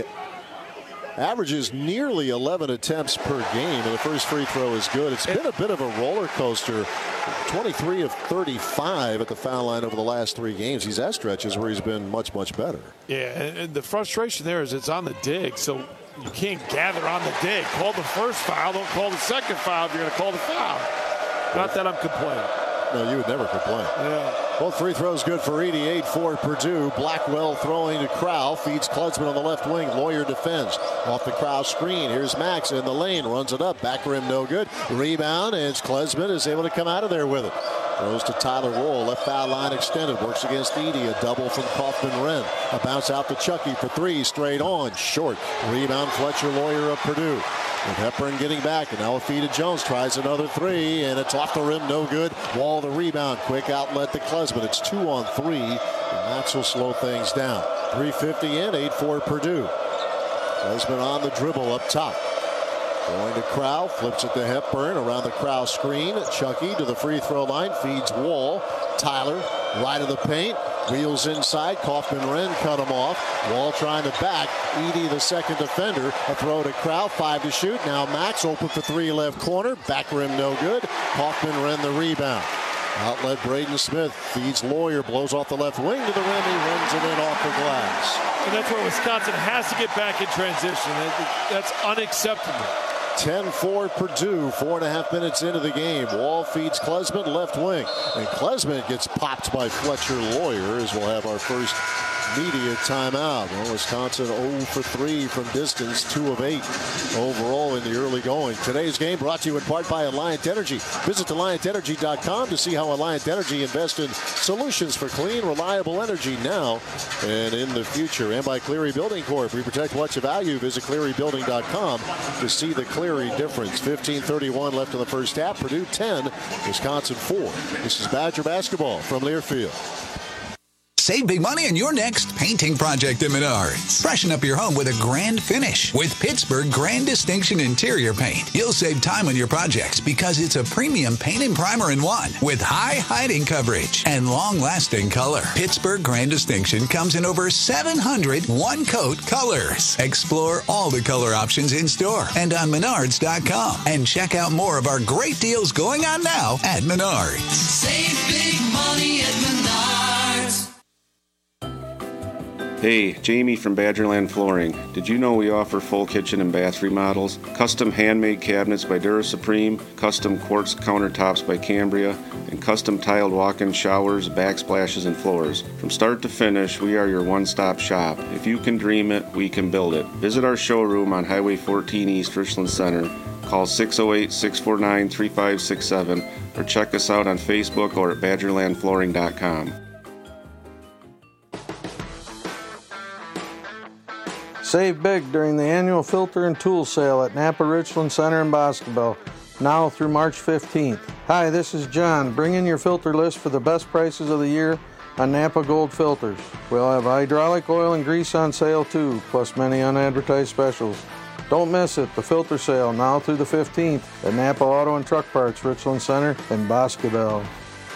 averages nearly eleven attempts per game, and the first free throw is good. It's been a bit of a roller coaster. twenty-three of thirty-five at the foul line over the last three games. He's at stretches where he's been much, much better. Yeah, and the frustration there is it's on the dig, so you can't gather on the dig. Call the first foul, don't call the second foul if you're going to call the foul. Not that I'm complaining. No, you would never complain. Yeah. Both free throws good for Edey. eight four Purdue. Blackwell throwing to Crow. Feeds Klesmit on the left wing. Lawyer defends. Off the Crow screen. Here's Max in the lane. Runs it up. Back rim no good. Rebound. And Klesmit is able to come out of there with it. Throws to Tyler Wall. Left foul line extended. Works against Edey. A double from Kaufman-Renn. A bounce out to Chucky for three. Straight on. Short. Rebound Fletcher Lawyer of Purdue. With Hepburn getting back, and now a feed to Jones, tries another three, and it's off the rim, no good. Wall the rebound, quick outlet to Klesmit. It's two on three, and Max will slow things down. three fifty in, eight four Purdue. Klesmit on the dribble up top. Going to Crow, flips it to Hepburn, around the Crow screen. Chucky to the free throw line, feeds Wall. Tyler, right of the paint. Wheels inside. Kaufman-Renn cut him off. Wall trying to back. Edey, the second defender. A throw to Crow. Five to shoot. Now Max open for three left corner. Back rim no good. Kaufman-Renn the rebound. Outlet Braden Smith. Feeds Lawyer. Blows off the left wing to the rim. He runs it in off the glass. And that's where Wisconsin has to get back in transition. That's unacceptable. ten four Purdue, four and a half minutes into the game. Wall feeds Klesmit left wing. And Klesmit gets popped by Fletcher Lawyer as we'll have our first media timeout. Well, Wisconsin oh for three from distance, two of eight overall in the early going. Today's game brought to you in part by Alliant Energy. Visit alliant energy dot com to see how Alliant Energy invests in solutions for clean, reliable energy now and in the future. And by Cleary Building Corp. We protect what you value. Visit cleary building dot com to see the Cleary difference. fifteen thirty-one left in the first half. Purdue ten, Wisconsin four. This is Badger basketball from Learfield. Save big money on your next painting project at Menards. Freshen up your home with a grand finish with Pittsburgh Grand Distinction Interior Paint. You'll save time on your projects because it's a premium paint and primer in one with high hiding coverage and long-lasting color. Pittsburgh Grand Distinction comes in over seven hundred one-coat colors. Explore all the color options in store and on menards dot com. And check out more of our great deals going on now at Menards. Save big money at Menards. Hey, Jamie from Badgerland Flooring. Did you know we offer full kitchen and bath remodels, custom handmade cabinets by Dura Supreme, custom quartz countertops by Cambria, and custom tiled walk-in showers, backsplashes, and floors? From start to finish, we are your one-stop shop. If you can dream it, we can build it. Visit our showroom on Highway fourteen East, Richland Center. Call six oh eight, six four nine, three five six seven or check us out on Facebook or at badgerland flooring dot com. Save big during the annual filter and tool sale at Napa Richland Center in Boscobel, now through March fifteenth. Hi, this is John. Bring in your filter list for the best prices of the year on Napa Gold filters. We'll have hydraulic oil and grease on sale too, plus many unadvertised specials. Don't miss it, the filter sale now through the fifteenth at Napa Auto and Truck Parts, Richland Center in Boscobel.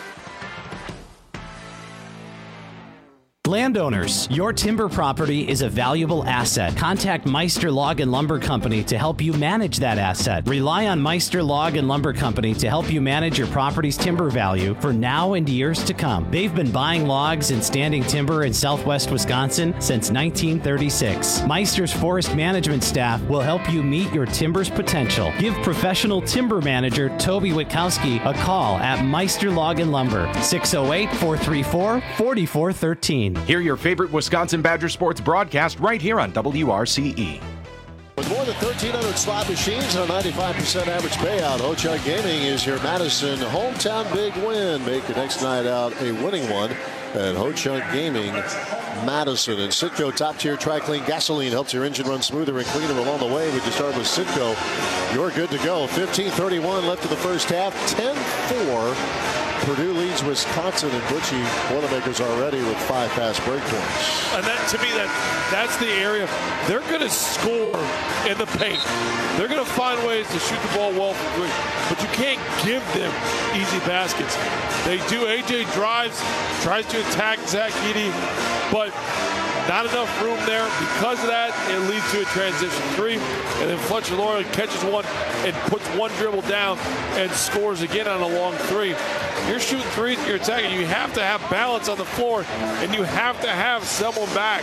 Landowners, your timber property is a valuable asset. Contact Meister Log and Lumber Company to help you manage that asset. Rely on Meister Log and Lumber Company to help you manage your property's timber value for now and years to come. They've been buying logs and standing timber in southwest Wisconsin since nineteen thirty-six. Meister's forest management staff will help you meet your timber's potential. Give professional timber manager Toby Witkowski a call at Meister Log and Lumber, six oh eight, four three four, four four one three. Hear your favorite Wisconsin Badger sports broadcast right here on W R C E. With more than thirteen hundred slot machines and a ninety-five percent average payout, Ho-Chunk Gaming is your Madison hometown big win. Make your next night out a winning one at Ho-Chunk Gaming Madison. And Citgo top-tier Tri-Clean gasoline helps your engine run smoother and cleaner along the way. When you start with Citgo, you're good to go. fifteen thirty-one left in the first half, ten four. Purdue leads Wisconsin, and Butchie Boilermakers already with five fast break points. And that, to me, that that's the area. They're going to score in the paint. They're going to find ways to shoot the ball well from three. But you can't give them easy baskets. They do. A J drives, tries to attack Zach Edey, but not enough room there. Because of that, it leads to a transition three. And then Fletcher Loyer catches one and puts one dribble down and scores again on a long three. You're shooting threes, you're attacking. You have to have balance on the floor, and you have to have someone back.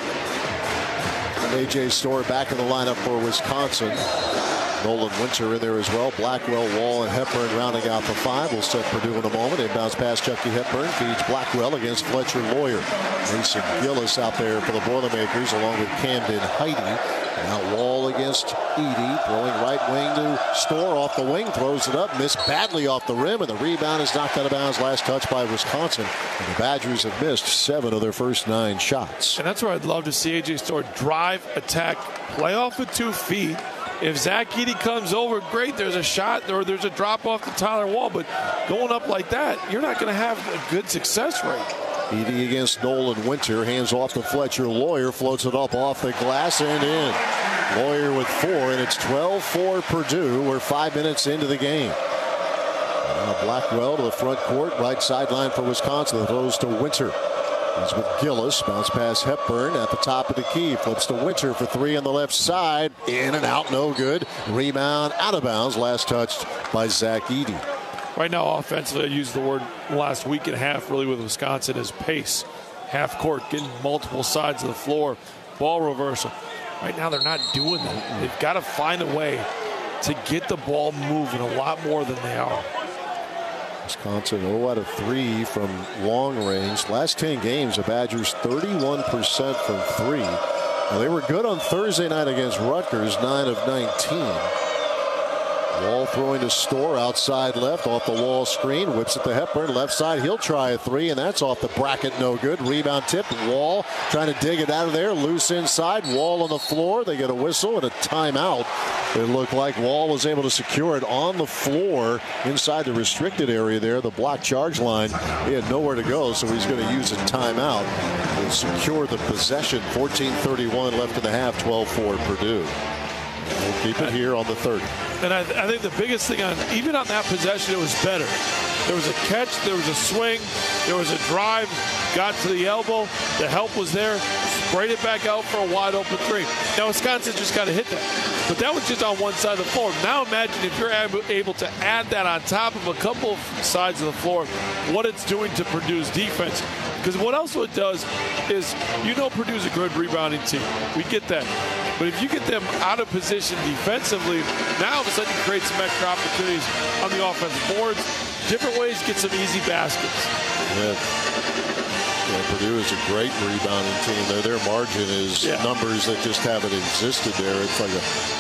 A J Storr back in the lineup for Wisconsin. Nolan Winter in there as well. Blackwell, Wall, and Hepburn rounding out the five. We'll set Purdue in a moment. Inbounds pass, Chucky Hepburn feeds Blackwell against Fletcher Loyer. Mason Gillis out there for the Boilermakers along with Camden Heide. Now Wall against Edey, throwing right wing to Storr off the wing, throws it up, missed badly off the rim, and the rebound is knocked out of bounds. Last touch by Wisconsin. And the Badgers have missed seven of their first nine shots. And that's where I'd love to see A J Storr drive, attack, play off with two feet. If Zach Edey comes over, great, there's a shot or there's a drop off to Tyler Wall, but going up like that, you're not going to have a good success rate. Edey against Nolan Winter, hands off to Fletcher Loyer, floats it up off the glass and in. Loyer with four, and it's twelve four Purdue. We're five minutes into the game. Now Blackwell to the front court, right sideline for Wisconsin. The throws to Winter. He's with Gillis. Bounce pass Hepburn at the top of the key. Flips to Winter for three on the left side. In and out, no good. Rebound out of bounds. Last touched by Zach Edey. Right now, offensively, I used the word last week and a half really with Wisconsin is pace. Half court, getting multiple sides of the floor. Ball reversal. Right now, they're not doing that. They've got to find a way to get the ball moving a lot more than they are. Wisconsin oh out of three from long range. Last ten games, the Badgers thirty-one percent from three. Now, they were good on Thursday night against Rutgers, nine of nineteen. Wall throwing to Storr outside left off the wall screen. Whips it to Hepburn left side. He'll try a three, and that's off the bracket. No good. Rebound tip. Wall trying to dig it out of there. Loose inside. Wall on the floor. They get a whistle and a timeout. It looked like Wall was able to secure it on the floor inside the restricted area there. The block charge line. He had nowhere to go, so he's going to use a timeout and secure the possession. fourteen thirty-one left in the half. twelve four Purdue. We'll keep it here on the thirty. And I, I think the biggest thing, on even on that possession, it was better. There was a catch, there was a swing, there was a drive, got to the elbow, the help was there, sprayed it back out for a wide open three. Now, Wisconsin just got to hit that. But that was just on one side of the floor. Now imagine if you're able to add that on top of a couple of sides of the floor, what it's doing to Purdue's defense. Because what else it does is, you know Purdue's a good rebounding team. We get that. But if you get them out of position defensively, now all of a sudden you create some extra opportunities on the offensive boards. Different ways to get some easy baskets. Yeah. Yeah, Purdue is a great rebounding team. Their, their margin is yeah. numbers that just haven't existed there. It's like a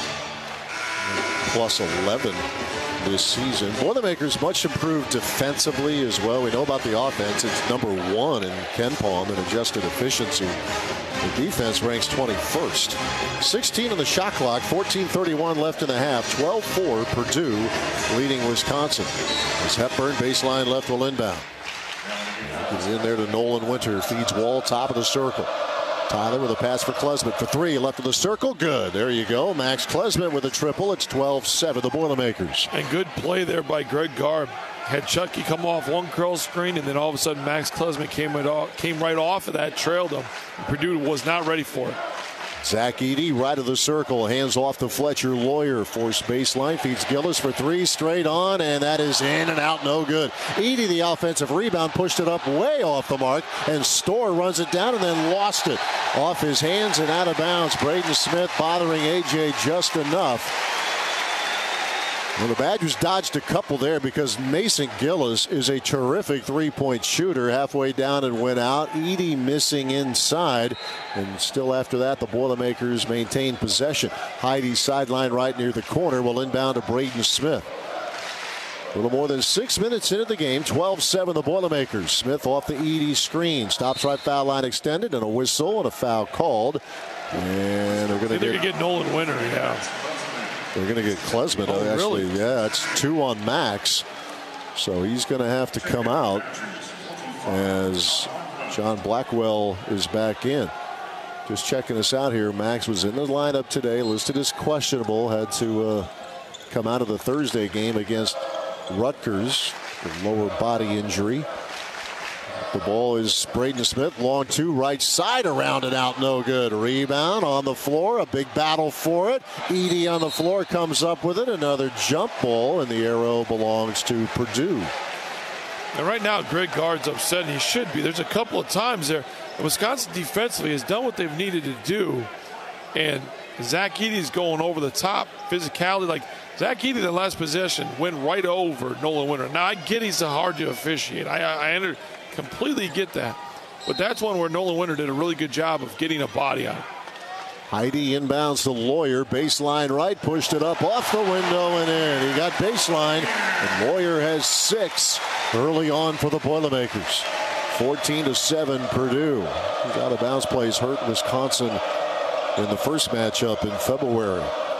plus eleven this season. Boilermakers much improved defensively as well. We know about the offense. It's number one in KenPom in adjusted efficiency. The defense ranks twenty-first. sixteen on the shot clock. fourteen thirty-one left in the half. twelve four Purdue leading Wisconsin. As Hepburn baseline left will inbound. He's in there to Nolan Winter. Feeds Wall top of the circle. Tyler with a pass for Klesmit for three. Left of the circle. Good. There you go. Max Klesmit with a triple. It's twelve seven. The Boilermakers. And good play there by Greg Garb. Had Chucky come off one curl screen, and then all of a sudden Max Klesmit came right off, came right off of that, trailed him. Purdue was not ready for it. Zach Edey, right of the circle, hands off to Fletcher Lawyer. Forced baseline, feeds Gillis for three, straight on, and that is in and out, no good. Edey, the offensive rebound, pushed it up way off the mark, and Storr runs it down and then lost it. Off his hands and out of bounds. Braden Smith bothering A J just enough. Well, the Badgers dodged a couple there because Mason Gillis is a terrific three-point shooter. Halfway down and went out. Edey missing inside. And still after that, the Boilermakers maintain possession. Heidi sideline right near the corner will inbound to Braden Smith. A little more than six minutes into the game. twelve seven the Boilermakers. Smith off the Edey screen. Stops right foul line extended and a whistle and a foul called. And they're going to get, get Nolan Winter, yeah. They're going to get Klesmit. Oh, actually, really? Yeah, it's two on Max. So he's going to have to come out as John Blackwell is back in. Just checking us out here. Max was in the lineup today, listed as questionable. Had to uh, come out of the Thursday game against Rutgers with lower body injury. The ball is Braden Smith, long two, right side, around and out, no good. Rebound on the floor, a big battle for it. Edey on the floor comes up with it, another jump ball, and the arrow belongs to Purdue. And right now, Greg Gard's upset, and he should be. There's a couple of times there. Wisconsin defensively has done what they've needed to do, and Zach Edey's going over the top, physicality. Like Zach Edey, the last possession, went right over Nolan Winter. Now, I get he's hard to officiate. I, I, I under, completely get that. But that's one where Nolan Winter did a really good job of getting a body on it. Heidi inbounds to Lawyer, baseline right, pushed it up off the window and in. He got baseline, and Lawyer has six early on for the Boilermakers. fourteen to seven Purdue. He's out of bounds plays hurt Wisconsin in the first matchup in February.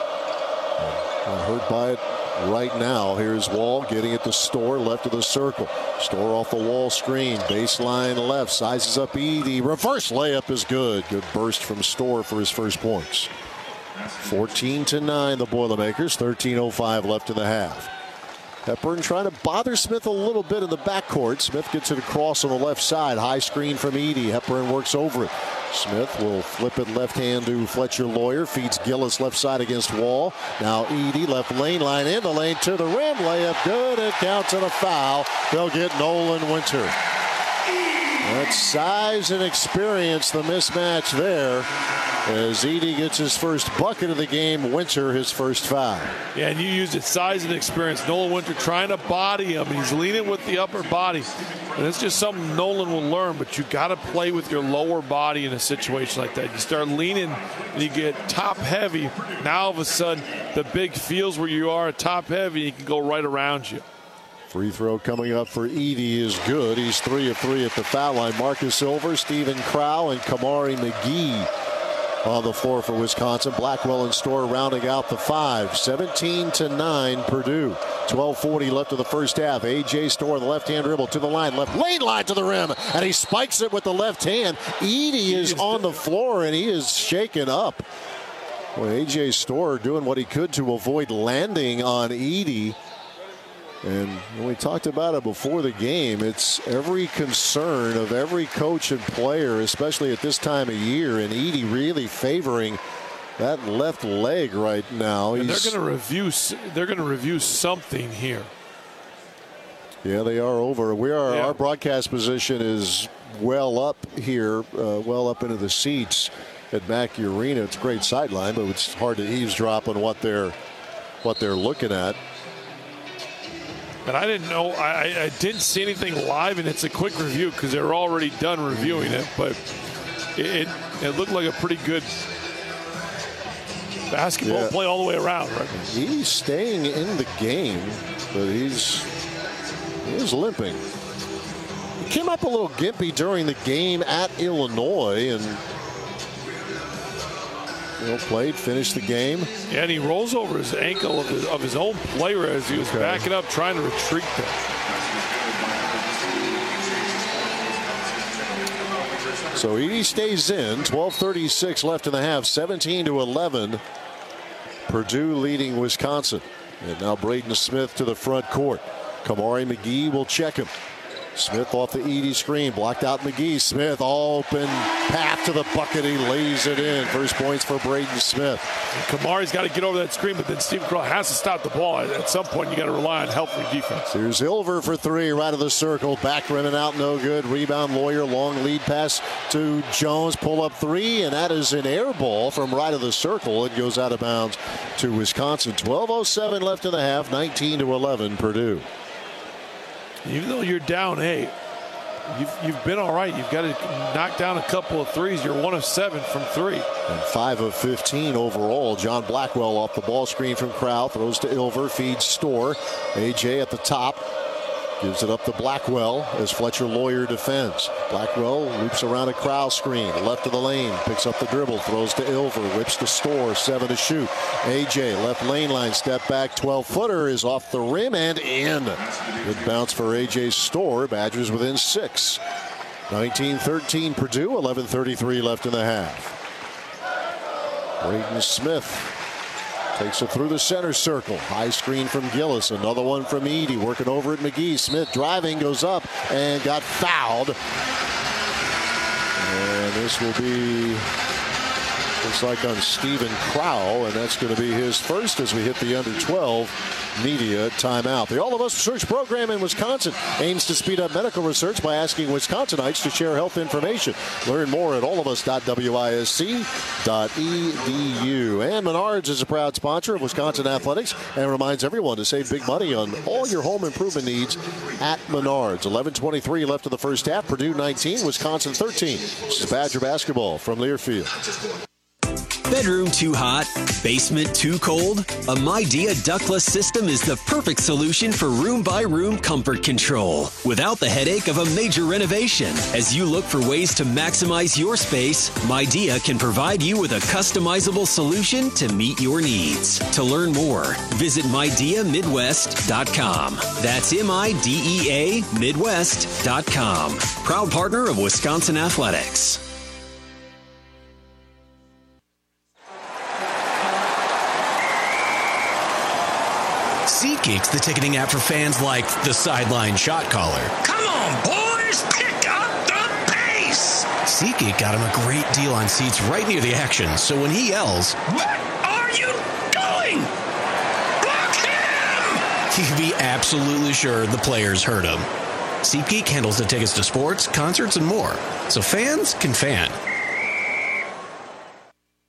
And hurt by it right now. Here's Wall getting it to Storr, left of the circle. Storr off the wall screen, baseline left, sizes up Edey. Reverse layup is good. Good burst from Storr for his first points. fourteen to nine the Boilermakers. thirteen oh five left in the half. Hepburn trying to bother Smith a little bit in the backcourt. Smith gets it across on the left side. High screen from Edey. Hepburn works over it. Smith will flip it left hand to Fletcher Lawyer. Feeds Gillis left side against Wall. Now Edey left lane line in the lane to the rim. Layup good. It counts in a foul. They'll get Nolan Winter. That's size and experience, the mismatch there. as Edey gets his first bucket of the game, Winter his first foul. Yeah, and you use it, size and experience. Nolan Winter trying to body him. He's leaning with the upper body. And it's just something Nolan will learn, but you got to play with your lower body in a situation like that. You start leaning and you get top heavy. Now all of a sudden the big feels where you are top heavy, he can go right around you. Free throw coming up for Edey is good. He's three of three at the foul line. Marcus Silver, Stephen Crow, and Kamari McGee on the floor for Wisconsin. Blackwell and Storr rounding out the five. seventeen to nine Purdue. twelve forty left of the first half. A J Storr, the left-hand dribble to the line. Left lane line to the rim. And he spikes it with the left hand. Edey is on the floor and he is shaken up. Well, A J Storr doing what he could to avoid landing on Edey. And we talked about it before the game. It's every concern of every coach and player, especially at this time of year, and Edey really favoring that left leg right now. And they're going to review. They're going to review something here. Yeah, they are over. We are. Yeah. Our broadcast position is well up here, uh, well up into the seats at Mackey Arena. It's a great sideline, but it's hard to eavesdrop on what they're what they're looking at. And I didn't know, I, I didn't see anything live, and it's a quick review because they're already done reviewing it, but it, it, it looked like a pretty good basketball yeah. play all the way around, right? He's staying in the game, but he's, he's limping. He came up a little gimpy during the game at Illinois, and you know, played, finished the game. Yeah, and he rolls over his ankle of his, of his own player as he was okay. backing up, trying to retreat there. So Edey stays in. twelve thirty-six left in the half. seventeen to eleven. Purdue leading Wisconsin. And now Braden Smith to the front court. Kamari McGee will check him. Smith off the Edey screen, blocked out McGee. Smith open path to the bucket. He lays it in. First points for Braden Smith. And Kamari's got to get over that screen, but then Stephen Crow has to stop the ball. At some point, you got to rely on help from defense. Here's Ilver for three, right of the circle. Back rim and out, no good. Rebound, Lawyer, long lead pass to Jones. Pull up three, and that is an air ball from right of the circle. It goes out of bounds to Wisconsin. twelve oh seven left in the half, nineteen to eleven, Purdue. Even though you're down eight, you've, you've been all right. You've got to knock down a couple of threes. You're one of seven from three. And five of fifteen overall. John Blackwell off the ball screen from Crow. Throws to Ilver. Feeds Storr. A J at the top. Gives it up to Blackwell as Fletcher Lawyer defends. Blackwell loops around a Crow screen. Left of the lane. Picks up the dribble. Throws to Ilver. Whips to Storr. Seven to shoot. A J left lane line. Step back. twelve footer is off the rim and in. Good bounce for A J Storr. Badgers within six. nineteen thirteen Purdue. eleven thirty-three left in the half. Braden Smith takes it through the center circle. High screen from Gillis. Another one from Edey. Working over at McGee. Smith driving, goes up, and got fouled. And this will be, looks like on Stephen Crow, and that's going to be his first as we hit the under twelve media timeout. The All of Us Research Program in Wisconsin aims to speed up medical research by asking Wisconsinites to share health information. Learn more at all of us dot wisc dot e d u. And Menards is a proud sponsor of Wisconsin Athletics and reminds everyone to save big money on all your home improvement needs at Menards. eleven twenty-three left of the first half. Purdue nineteen, Wisconsin thirteen. This is Badger basketball from Learfield. Bedroom too hot? Basement too cold? A Midea ductless system is the perfect solution for room-by-room comfort control without the headache of a major renovation. As you look for ways to maximize your space, Midea can provide you with a customizable solution to meet your needs. To learn more, visit midea midwest dot com. That's M I D E A Midwest dot com. Proud partner of Wisconsin Athletics. SeatGeek's the ticketing app for fans like the sideline shot caller. Come on, boys, pick up the pace! SeatGeek got him a great deal on seats right near the action, so when he yells, "What are you doing? Block him!" you can be absolutely sure the players heard him. SeatGeek handles the tickets to sports, concerts, and more, so fans can fan.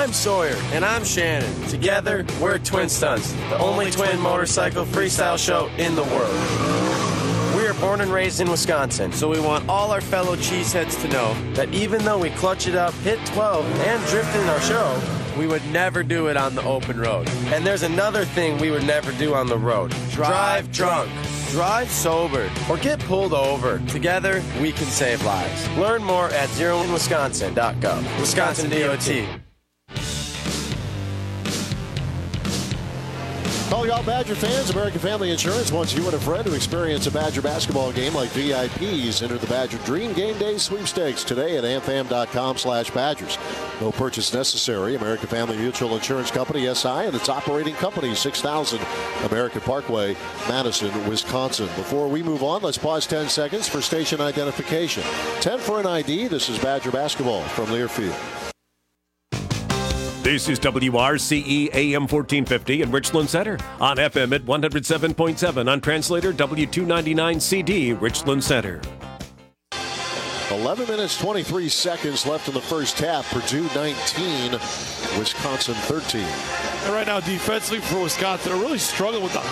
I'm Sawyer. And I'm Shannon. Together, we're Twin Stunts, the only twin motorcycle freestyle show in the world. We are born and raised in Wisconsin, so we want all our fellow cheeseheads to know that even though we clutch it up, hit twelve, and drift in our show, we would never do it on the open road. And there's another thing we would never do on the road. Drive drunk. Drive sober. Or get pulled over. Together, we can save lives. Learn more at zero in wisconsin dot gov. Wisconsin D O T. Calling all Badger fans, American Family Insurance wants you and a friend to experience a Badger basketball game like V I Ps. Enter the Badger Dream Game Day sweepstakes today at amfam dot com slash Badgers. No purchase necessary. American Family Mutual Insurance Company, S I, and its operating company, six thousand American Parkway, Madison, Wisconsin. Before we move on, let's pause ten seconds for station identification. ten for an I D. This is Badger basketball from Learfield. This is W R C E A M fourteen fifty in Richland Center. On F M at one oh seven point seven. On translator W two ninety-nine C D, Richland Center. eleven minutes, twenty-three seconds left in the first half. Purdue nineteen, Wisconsin thirteen. And right now, defensively for Wisconsin, they're really struggling with the